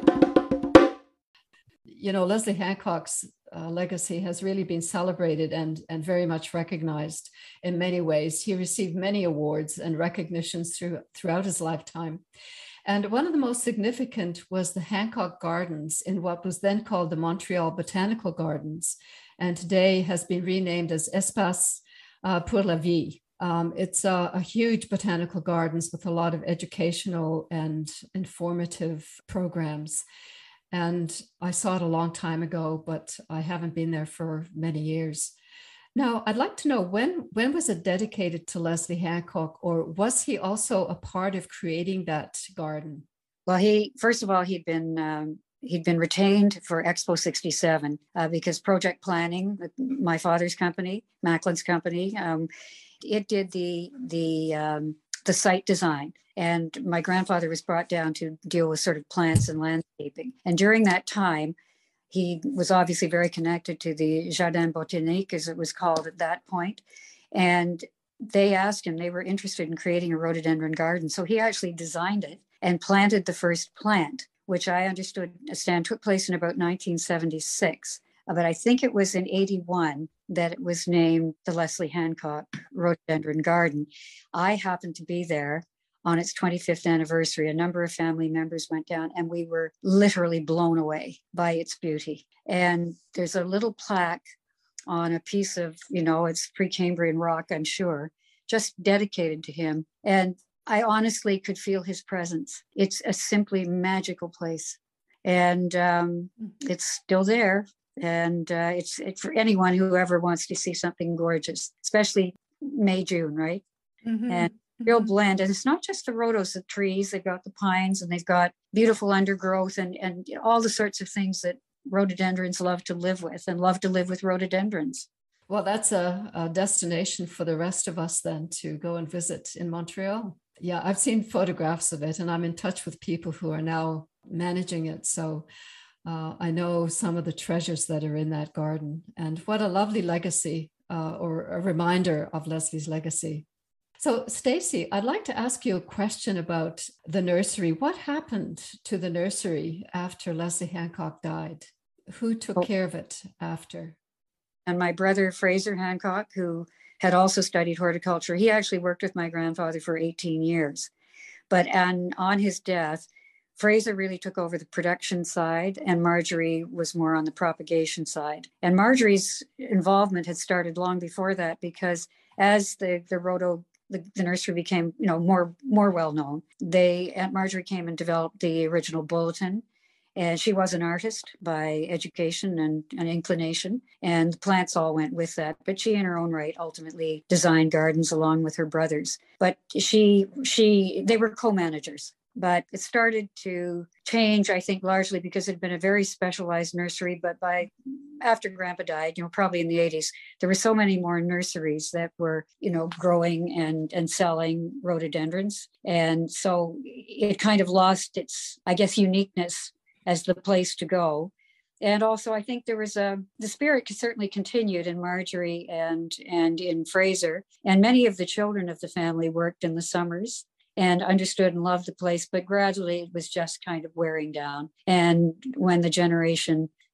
You know, Leslie Hancock's uh, legacy has really been celebrated and, and very much recognized in many ways. He received many awards and recognitions through, throughout his lifetime. And one of the most significant was the Hancock Gardens in what was then called the Montreal Botanical Gardens, and today has been renamed as Espace uh, pour la Vie. Um, it's a, a huge botanical gardens with a lot of educational and informative programs. And I saw it a long time ago, but I haven't been there for many years. Now, I'd like to know, when, when was it dedicated to Leslie Hancock, or was he also a part of creating that garden? Well, he, first of all, he'd been, um, he'd been retained for Expo sixty-seven uh, because project planning, my father's company, Macklin's company, um, it did the, the, um, the site design. And my grandfather was brought down to deal with sort of plants and landscaping. And during that time, he was obviously very connected to the Jardin Botanique, as it was called at that point. And they asked him, they were interested in creating a rhododendron garden. So he actually designed it and planted the first plant, which I understood, Stan, took place in about nineteen seventy-six. But I think it was in eighty-one that it was named the Leslie Hancock Rhododendron Garden. I happened to be there on its twenty-fifth anniversary. A number of family members went down and we were literally blown away by its beauty. And there's a little plaque on a piece of, you know, it's Precambrian rock, I'm sure, just dedicated to him. And I honestly could feel his presence. It's a simply magical place. And um, it's still there. And uh, it's, it's for anyone who ever wants to see something gorgeous, especially May, June, right? Mm-hmm. And real blend. And it's not just the rhodos, the trees, they've got the pines and they've got beautiful undergrowth and, and all the sorts of things that rhododendrons love to live with and love to live with rhododendrons. Well, that's a, a destination for the rest of us then to go and visit in Montreal. Yeah, I've seen photographs of it and I'm in touch with people who are now managing it. So uh, I know some of the treasures that are in that garden, and what a lovely legacy uh, or a reminder of Leslie's legacy. So, Stacey, I'd like to ask you a question about the nursery. What happened to the nursery after Leslie Hancock died? Who took oh. care of it after? And my brother, Fraser Hancock, who had also studied horticulture, he actually worked with my grandfather for eighteen years. But and on his death, Fraser really took over the production side and Marjorie was more on the propagation side. And Marjorie's involvement had started long before that, because as the, the rhodo The, the nursery became, you know, more more well known. They, Aunt Marjorie came and developed the original bulletin, and she was an artist by education and, and inclination, and the plants all went with that. But she, in her own right, ultimately designed gardens along with her brothers. But she she they were co-managers. But it started to change, I think, largely because it had been a very specialized nursery. But by after Grandpa died, you know, probably in the eighties, there were so many more nurseries that were, you know, growing and, and selling rhododendrons. And so it kind of lost its, I guess, uniqueness as the place to go. And also, I think there was a, the spirit certainly continued in Marjorie and, and in Fraser. And many of the children of the family worked in the summers and understood and loved the place, but gradually it was just kind of wearing down. And when the generation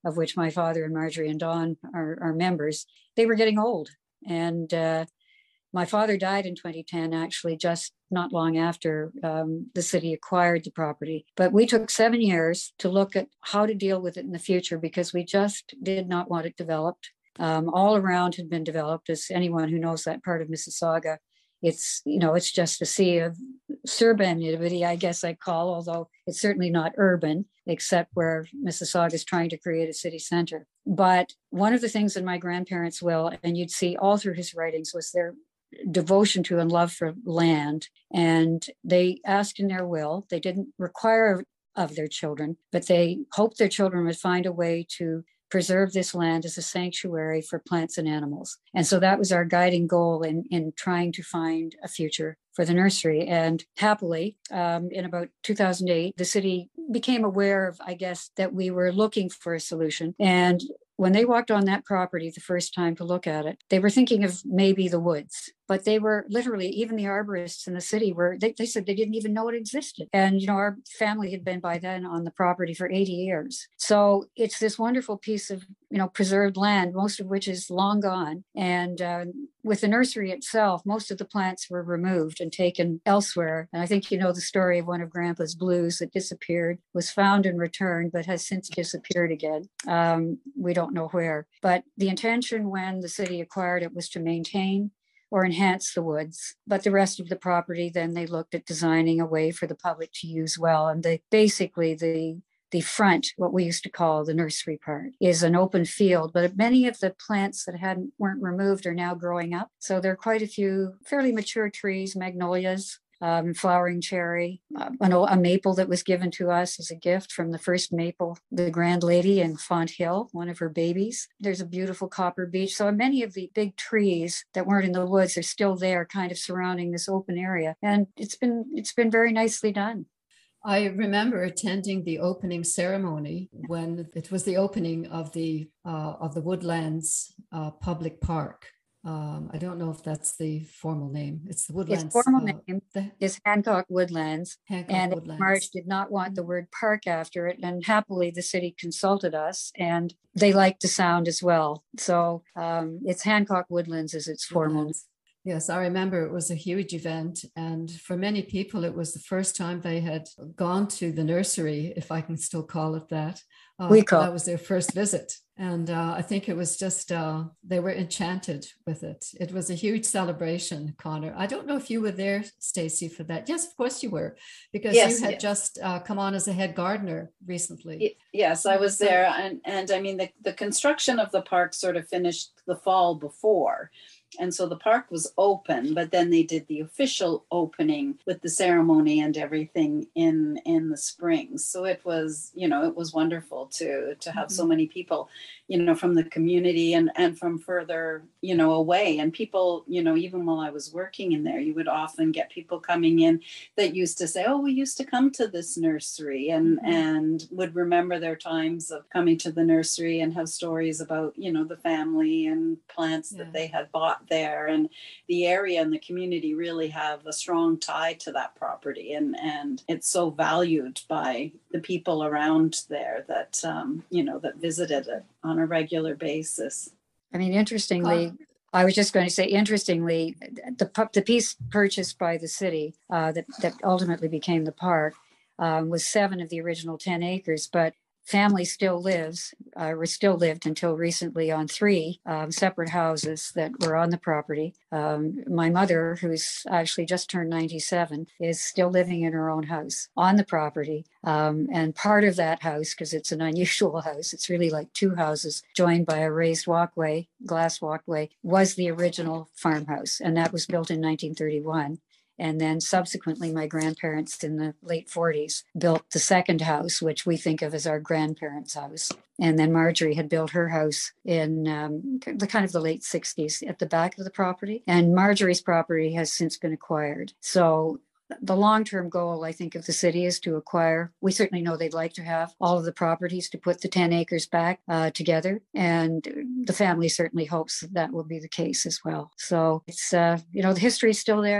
of which my father and Marjorie and Don are, are members, they were getting old. And uh, my father died in twenty ten, actually, just not long after um, the city acquired the property. But we took seven years to look at how to deal with it in the future because we just did not want it developed. Um, all around had been developed, as anyone who knows that part of Mississauga, it's, you know, it's just a sea of suburbanity, I guess I call, although it's certainly not urban, except where Mississauga is trying to create a city center. But one of the things in my grandparents' will, and you'd see all through his writings, was their devotion to and love for land. And they asked in their will, they didn't require of their children, but they hoped their children would find a way to preserve this land as a sanctuary for plants and animals. And so that was our guiding goal in, in trying to find a future for the nursery. And happily, um, in about two thousand eight, the city became aware of, I guess, that we were looking for a solution. And when they walked on that property the first time to look at it, they were thinking of maybe the woods, but they were literally, even the arborists in the city were, they, they said they didn't even know it existed. And, you know, our family had been by then on the property for eighty years. So it's this wonderful piece of, you know, preserved land, most of which is long gone. And uh, with the nursery itself, most of the plants were removed and taken elsewhere. And I think you know the story of one of Grandpa's blues that disappeared, was found and returned, but has since disappeared again. Um, we don't know where. But the intention when the city acquired it was to maintain or enhance the woods. But the rest of the property, then they looked at designing a way for the public to use well. And they basically the The front, what we used to call the nursery part, is an open field, but many of the plants that hadn't weren't removed are now growing up. So there are quite a few fairly mature trees, magnolias, um, flowering cherry, uh, an, a maple that was given to us as a gift from the first maple, the Grand Lady in Font Hill, one of her babies. There's a beautiful copper beech. So many of the big trees that weren't in the woods are still there, kind of surrounding this open area. And it's been it's been very nicely done. I remember attending the opening ceremony when it was the opening of the uh, of the Woodlands uh, Public Park. Um, I don't know if that's the formal name. It's the Woodlands. Its formal uh, name the, is Hancock Woodlands. Hancock and Woodlands. Marge did not want the word park after it. And happily, the city consulted us and they liked the sound as well. So um, it's Hancock Woodlands is its formal name. Yes, I remember it was a huge event. And for many people, it was the first time they had gone to the nursery, if I can still call it that. Uh, we call that was their first visit. And uh, I think it was just, uh, they were enchanted with it. It was a huge celebration, Connor. I don't know if you were there, Stacey, for that. Yes, of course you were, because yes, you had yes. just uh, come on as a head gardener recently. Yes, I was there. And, and I mean, the, the construction of the park sort of finished the fall before. And so the park was open, but then they did the official opening with the ceremony and everything in in the spring. So it was, you know, it was wonderful to to have mm-hmm. so many people, you know, from the community and, and from further, you know, away. And people, you know, even while I was working in there, you would often get people coming in that used to say, oh, we used to come to this nursery and, mm-hmm. and would remember their times of coming to the nursery and have stories about, you know, the family and plants yeah. that they had bought there. And the area and the community really have a strong tie to that property. And, and it's so valued by the people around there that, um, you know, that visited it on a regular basis. I mean, interestingly, uh, I was just going to say, interestingly, the, the piece purchased by the city uh, that, that ultimately became the park um, was seven of the original ten acres, but family still lives, uh, or still lived until recently on three um, separate houses that were on the property. Um, my mother, who's actually just turned ninety-seven, is still living in her own house on the property. Um, and part of that house, because it's an unusual house, it's really like two houses joined by a raised walkway, glass walkway, was the original farmhouse. And that was built in nineteen thirty-one. And then subsequently, my grandparents in the late forties built the second house, which we think of as our grandparents' house. And then Marjorie had built her house in um, the kind of the late sixties at the back of the property. And Marjorie's property has since been acquired. So the long-term goal, I think, of the city is to acquire. We certainly know they'd like to have all of the properties to put the ten acres back uh, together. And the family certainly hopes that, that will be the case as well. So it's, uh, you know, the history is still there.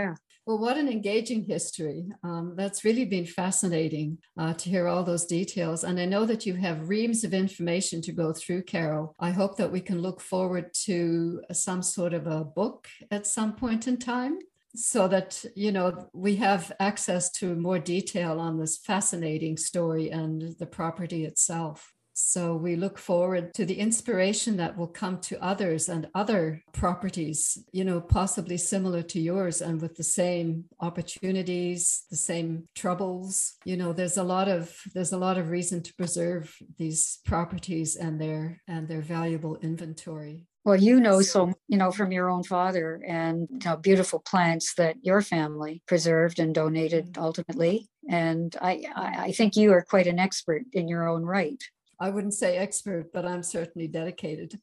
Well, what an engaging history. Um, that's really been fascinating uh, to hear all those details. And I know that you have reams of information to go through, Carol. I hope that we can look forward to some sort of a book at some point in time, so that, you know, we have access to more detail on this fascinating story and the property itself. So we look forward to the inspiration that will come to others and other properties, you know, possibly similar to yours and with the same opportunities, the same troubles. You know, there's a lot of there's a lot of reason to preserve these properties and their and their valuable inventory. Well, you know, so, you know, from your own father and, you know, beautiful plants that your family preserved and donated ultimately. And I, I I think you are quite an expert in your own right. I wouldn't say expert, but I'm certainly dedicated.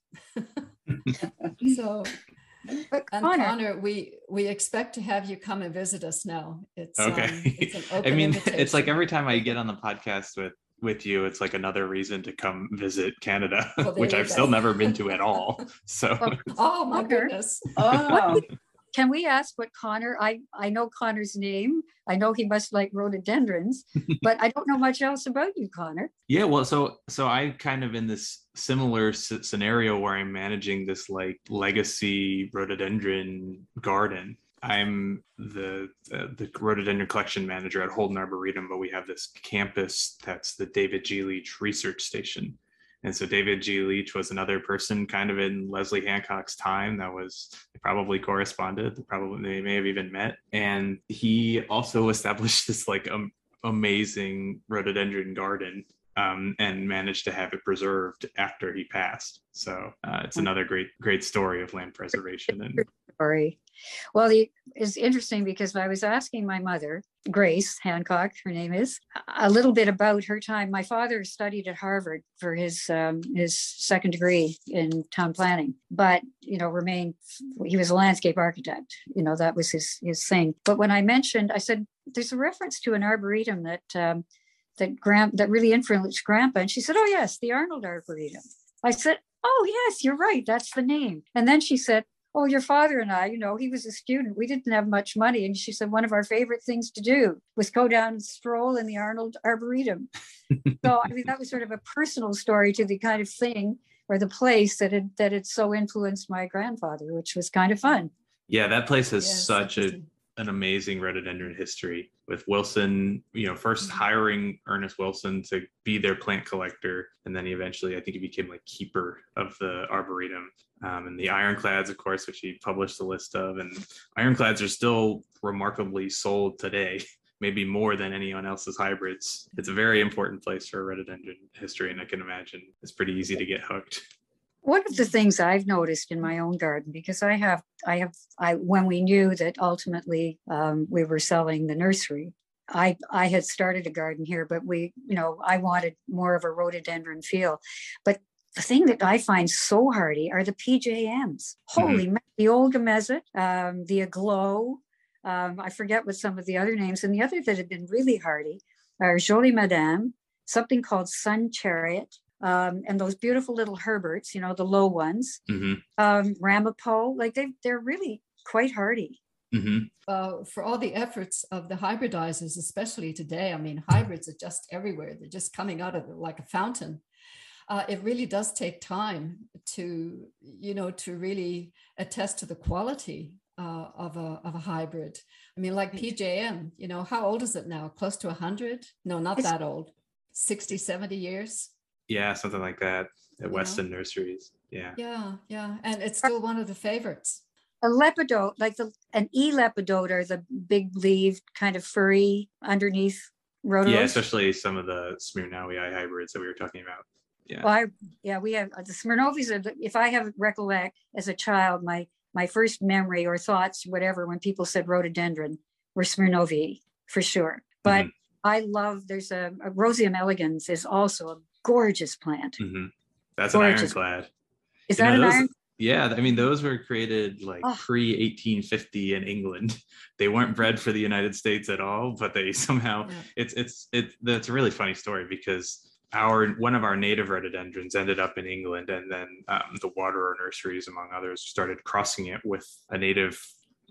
So, But and Connor, Connor, we we expect to have you come and visit us now. It's Okay. um, it's an open I mean, invitation. it's like every time I get on the podcast with with you, it's like another reason to come visit Canada, Well, there which you I've go. still never been to at all. So Well, Oh my Connor. goodness! Oh, can we ask what Connor, I, I know Connor's name. I know he must like rhododendrons, but I don't know much else about you, Connor. yeah, well, so so I kind of in this similar s- scenario where I'm managing this like legacy rhododendron garden. I'm the, the the rhododendron collection manager at Holden Arboretum, but we have this campus that's the David G. Leach Research Station. And so David G. Leach was another person kind of in Leslie Hancock's time that was they probably corresponded, they probably they may have even met. And he also established this like um, amazing rhododendron garden um, and managed to have it preserved after he passed. So uh, it's another great, great story of land preservation. And Sorry. Well, the, it's interesting because I was asking my mother, Grace Hancock, her name is, a little bit about her time. My father studied at Harvard for his um, his second degree in town planning, but you know, remained he was a landscape architect. You know, that was his his thing. But when I mentioned, I said, "There's a reference to an arboretum that um, that Grant that really influenced Grandpa," and she said, "Oh yes, the Arnold Arboretum." I said, "Oh yes, you're right. That's the name." And then she said, "Oh, your father and I, you know, he was a student. We didn't have much money." And she said, one of our favorite things to do was go down and stroll in the Arnold Arboretum. So, I mean, that was sort of a personal story to the kind of thing or the place that had, that had so influenced my grandfather, which was kind of fun. yeah, that place has Yes, such a interesting. an amazing rhododendron history with Wilson, you know, first hiring Ernest Wilson to be their plant collector. And then he eventually, I think he became like keeper of the Arboretum. Um, and the ironclads, of course, which he published a list of. And ironclads are still remarkably sold today, maybe more than anyone else's hybrids. It's a very important place for rhododendron history. And I can imagine it's pretty easy to get hooked. One of the things I've noticed in my own garden, because I have, I have, I when we knew that ultimately um, we were selling the nursery, I I had started a garden here, but we, you know, I wanted more of a rhododendron feel. But the thing that I find so hardy are the P J Ms. Holy, mm-hmm. The Olga Mezet, um, the Aglow. Um, I forget what some of the other names, and the other that have been really hardy are Jolie Madame, something called Sun Chariot. Um, and those beautiful little Herberts, you know, the low ones, mm-hmm. um, Ramapo, like they they're really quite hardy. Mm-hmm. Uh, for all the efforts of the hybridizers, especially today, I mean, hybrids are just everywhere. They're just coming out of it like a fountain. Uh, it really does take time to, you know, to really attest to the quality uh, of a of a hybrid. I mean, like P J M, you know, how old is it now? Close to one hundred? No, not it's, that old. sixty, seventy years? Yeah, something like that at Weston yeah. Nurseries. Yeah. Yeah, yeah. And it's still one of the favorites. A lepidote, like the an e-lepidote are the big leaved kind of furry underneath rhodos. Yeah, especially some of the Smirnowi hybrids that we were talking about. Yeah. Well, I, yeah, we have the Smirnovis are the, if I have recollect as a child, my my first memory or thoughts, whatever, when people said rhododendron were Smirnovi for sure. But mm-hmm. I love there's a, a Roseum elegans is also a gorgeous plant. Mm-hmm. That's gorgeous. An ironclad. Is you that know, an those, iron? Yeah, I mean, those were created like oh. pre eighteen fifty in England. They weren't bred for the United States at all, but they somehow yeah. it's it's it's that's a really funny story because our one of our native rhododendrons ended up in England, and then um, the Waterer nurseries, among others, started crossing it with a native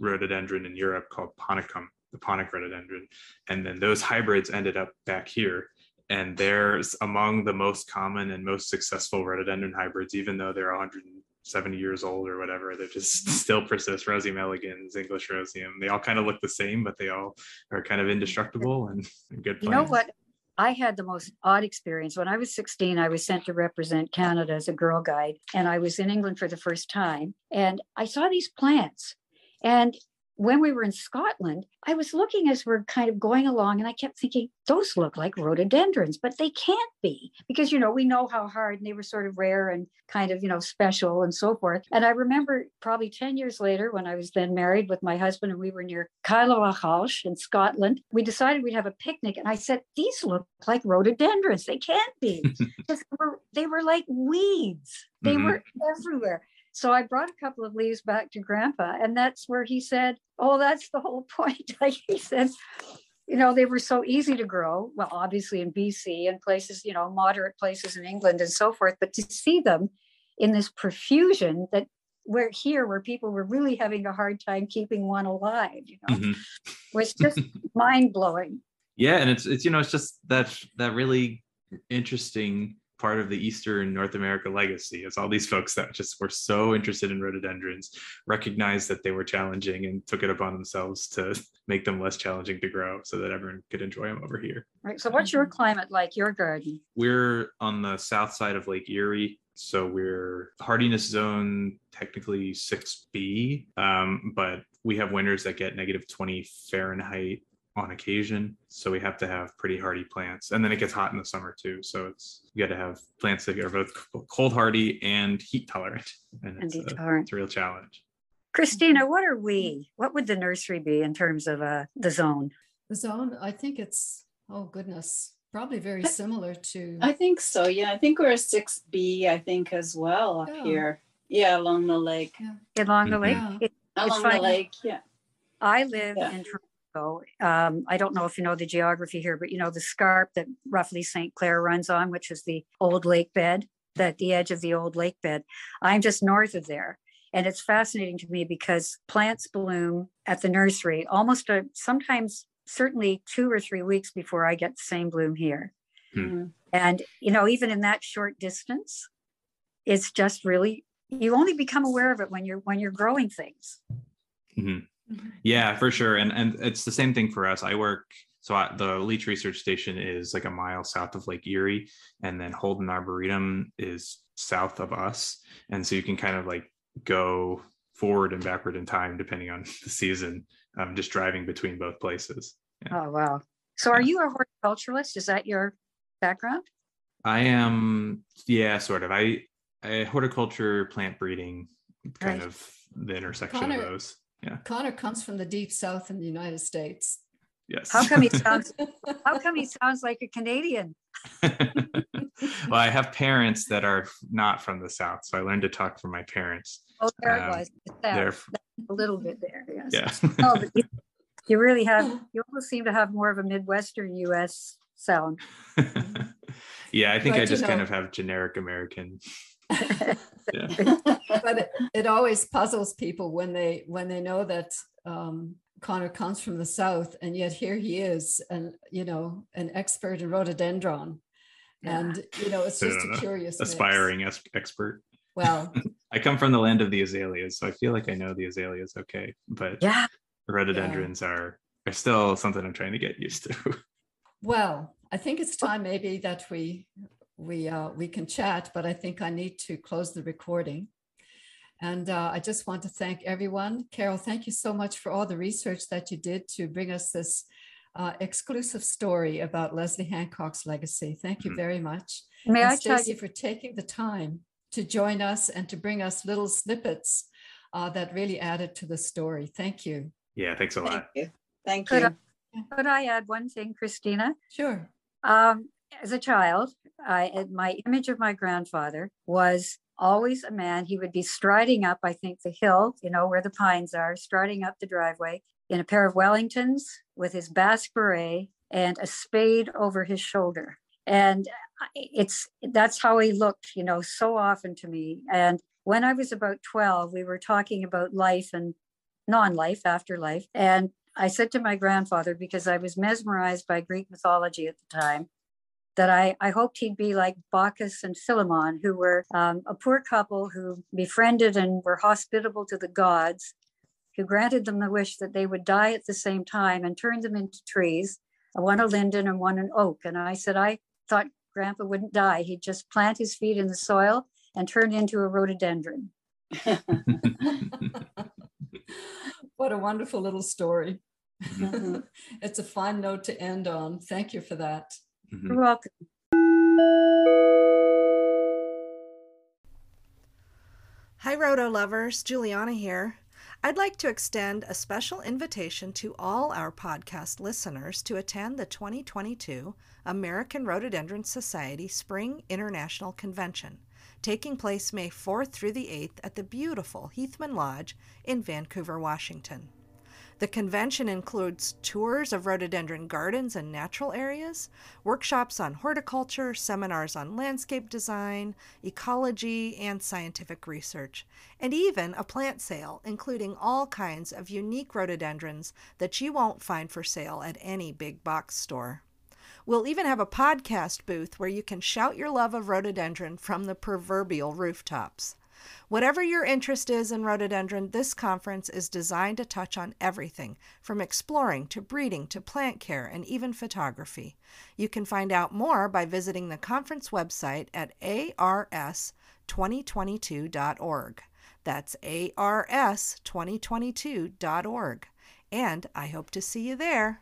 rhododendron in Europe called Ponicum, the Ponic rhododendron. And then those hybrids ended up back here. And they're among the most common and most successful rhododendron hybrids, even though they're one hundred seventy years old or whatever. They just still persist. Rosie Melligans, English Roseum, they all kind of look the same, but they all are kind of indestructible and good plants. You know what? I had the most odd experience. When I was sixteen, I was sent to represent Canada as a Girl Guide, and I was in England for the first time. And I saw these plants. And when we were in Scotland, I was looking as we're kind of going along, and I kept thinking, those look like rhododendrons, but they can't be, because, you know, we know how hard, and they were sort of rare and kind of, you know, special and so forth. And I remember probably ten years later, when I was then married with my husband, and we were near Cailloch in Scotland, we decided we'd have a picnic. And I said, these look like rhododendrons. They can't be. Because they were, they were like weeds. They mm-hmm. were everywhere. So I brought a couple of leaves back to Grandpa, and that's where he said, oh, that's the whole point. Like he said, you know, they were so easy to grow. Well, obviously in B C and places, you know, moderate places in England and so forth, but to see them in this profusion that we're here, where people were really having a hard time keeping one alive, you know, mm-hmm. was just mind blowing. Yeah. And it's, it's, you know, it's just that, that really interesting part of the Eastern North America legacy. It's all these folks that just were so interested in rhododendrons, recognized that they were challenging, and took it upon themselves to make them less challenging to grow so that everyone could enjoy them over here. Right. So what's your climate like, your garden? We're on the south side of Lake Erie. So we're hardiness zone, technically six B, um, but we have winters that get negative twenty Fahrenheit on occasion, so we have to have pretty hardy plants, and then it gets hot in the summer too, so it's you got to have plants that are both cold hardy and heat tolerant, and it's, and a, it's a real challenge. Christina, what are we what would the nursery be in terms of uh the zone? The zone, I think it's, oh goodness, probably very similar to, I think so, yeah. I think we're a six B, I think, as well up yeah. here, yeah, along the lake. Yeah. Along the lake, yeah. it, along the lake, yeah. I live yeah. in Toronto. Um, I don't know if you know the geography here, but you know the scarp that roughly Saint Clair runs on, which is the old lake bed, that the edge of the old lake bed. I'm just north of there. And it's fascinating to me because plants bloom at the nursery almost a, sometimes certainly two or three weeks before I get the same bloom here. Hmm. And, you know, even in that short distance, it's just really, you only become aware of it when you're, when you're growing things. Mm-hmm. Yeah, for sure. And and it's the same thing for us. I work, so I, the Leach Research Station is like a mile south of Lake Erie, and then Holden Arboretum is south of us. And so you can kind of like go forward and backward in time, depending on the season, um, just driving between both places. Yeah. Oh, wow. So are you a horticulturalist? Is that your background? I am, yeah, sort of. I, I horticulture, plant breeding, kind right. of the intersection Connor, of those. Yeah. Connor comes from the deep south in the United States. Yes. How come he sounds how come he sounds like a Canadian? Well, I have parents that are not from the south, so I learned to talk from my parents. Oh, there um, it was. They're a little bit there, yes. Yeah. Oh, but you, you really have you almost seem to have more of a Midwestern U S sound. Yeah, I think but, I just you know, kind of have generic American. Yeah. But it, it always puzzles people when they when they know that um, Connor comes from the south, and yet here he is, and you know, an expert in rhododendron, yeah. and you know, it's just a curious aspiring mix. expert. Well, I come from the land of the azaleas, so I feel like I know the azaleas okay, but yeah, rhododendrons yeah. are are still something I'm trying to get used to. Well, I think it's time maybe that we. we uh, we can chat, but I think I need to close the recording. And uh, I just want to thank everyone. Carol, thank you so much for all the research that you did to bring us this uh, exclusive story about Leslie Hancock's legacy. Thank you very much. May and I tell Stacey, you- for taking the time to join us and to bring us little snippets uh, that really added to the story. Thank you. Yeah, thanks a lot. Thank you. Thank could you. I, could I add one thing, Christina? Sure. Um, as a child, I, my image of my grandfather was always a man. He would be striding up, I think, the hill, you know, where the pines are, striding up the driveway in a pair of Wellingtons with his Basque beret and a spade over his shoulder. And it's that's how he looked, you know, so often to me. And when I was about twelve, we were talking about life and non-life, afterlife. And I said to my grandfather, because I was mesmerized by Greek mythology at the time, that I, I hoped he'd be like Bacchus and Philemon, who were um, a poor couple who befriended and were hospitable to the gods, who granted them the wish that they would die at the same time and turned them into trees, one a linden and one an oak. And I said, I thought Grandpa wouldn't die. He'd just plant his feet in the soil and turn into a rhododendron. What a wonderful little story. Mm-hmm. It's a fine note to end on. Thank you for that. Mhm. You're welcome. Hi, Roto lovers. Juliana here. I'd like to extend a special invitation to all our podcast listeners to attend the twenty twenty-two American Rhododendron Society Spring International Convention, taking place May fourth through the eighth at the beautiful Heathman Lodge in Vancouver, Washington. The convention includes tours of rhododendron gardens and natural areas, workshops on horticulture, seminars on landscape design, ecology, and scientific research, and even a plant sale, including all kinds of unique rhododendrons that you won't find for sale at any big box store. We'll even have a podcast booth where you can shout your love of rhododendron from the proverbial rooftops. Whatever your interest is in rhododendron, this conference is designed to touch on everything from exploring to breeding to plant care and even photography. You can find out more by visiting the conference website at A R S twenty twenty-two dot org. That's A R S twenty twenty-two dot org. And I hope to see you there.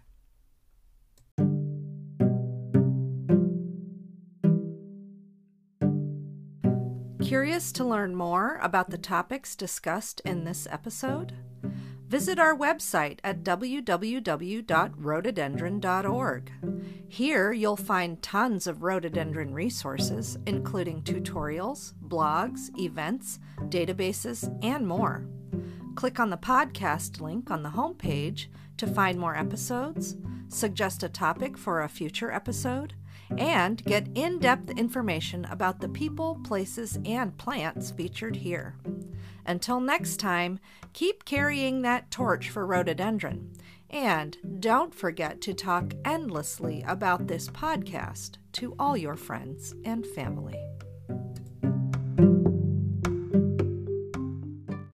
Curious to learn more about the topics discussed in this episode? Visit our website at w w w dot rhododendron dot org. Here you'll find tons of rhododendron resources, including tutorials, blogs, events, databases, and more. Click on the podcast link on the homepage to find more episodes, suggest a topic for a future episode, and get in-depth information about the people, places, and plants featured here. Until next time, keep carrying that torch for rhododendron, and don't forget to talk endlessly about this podcast to all your friends and family.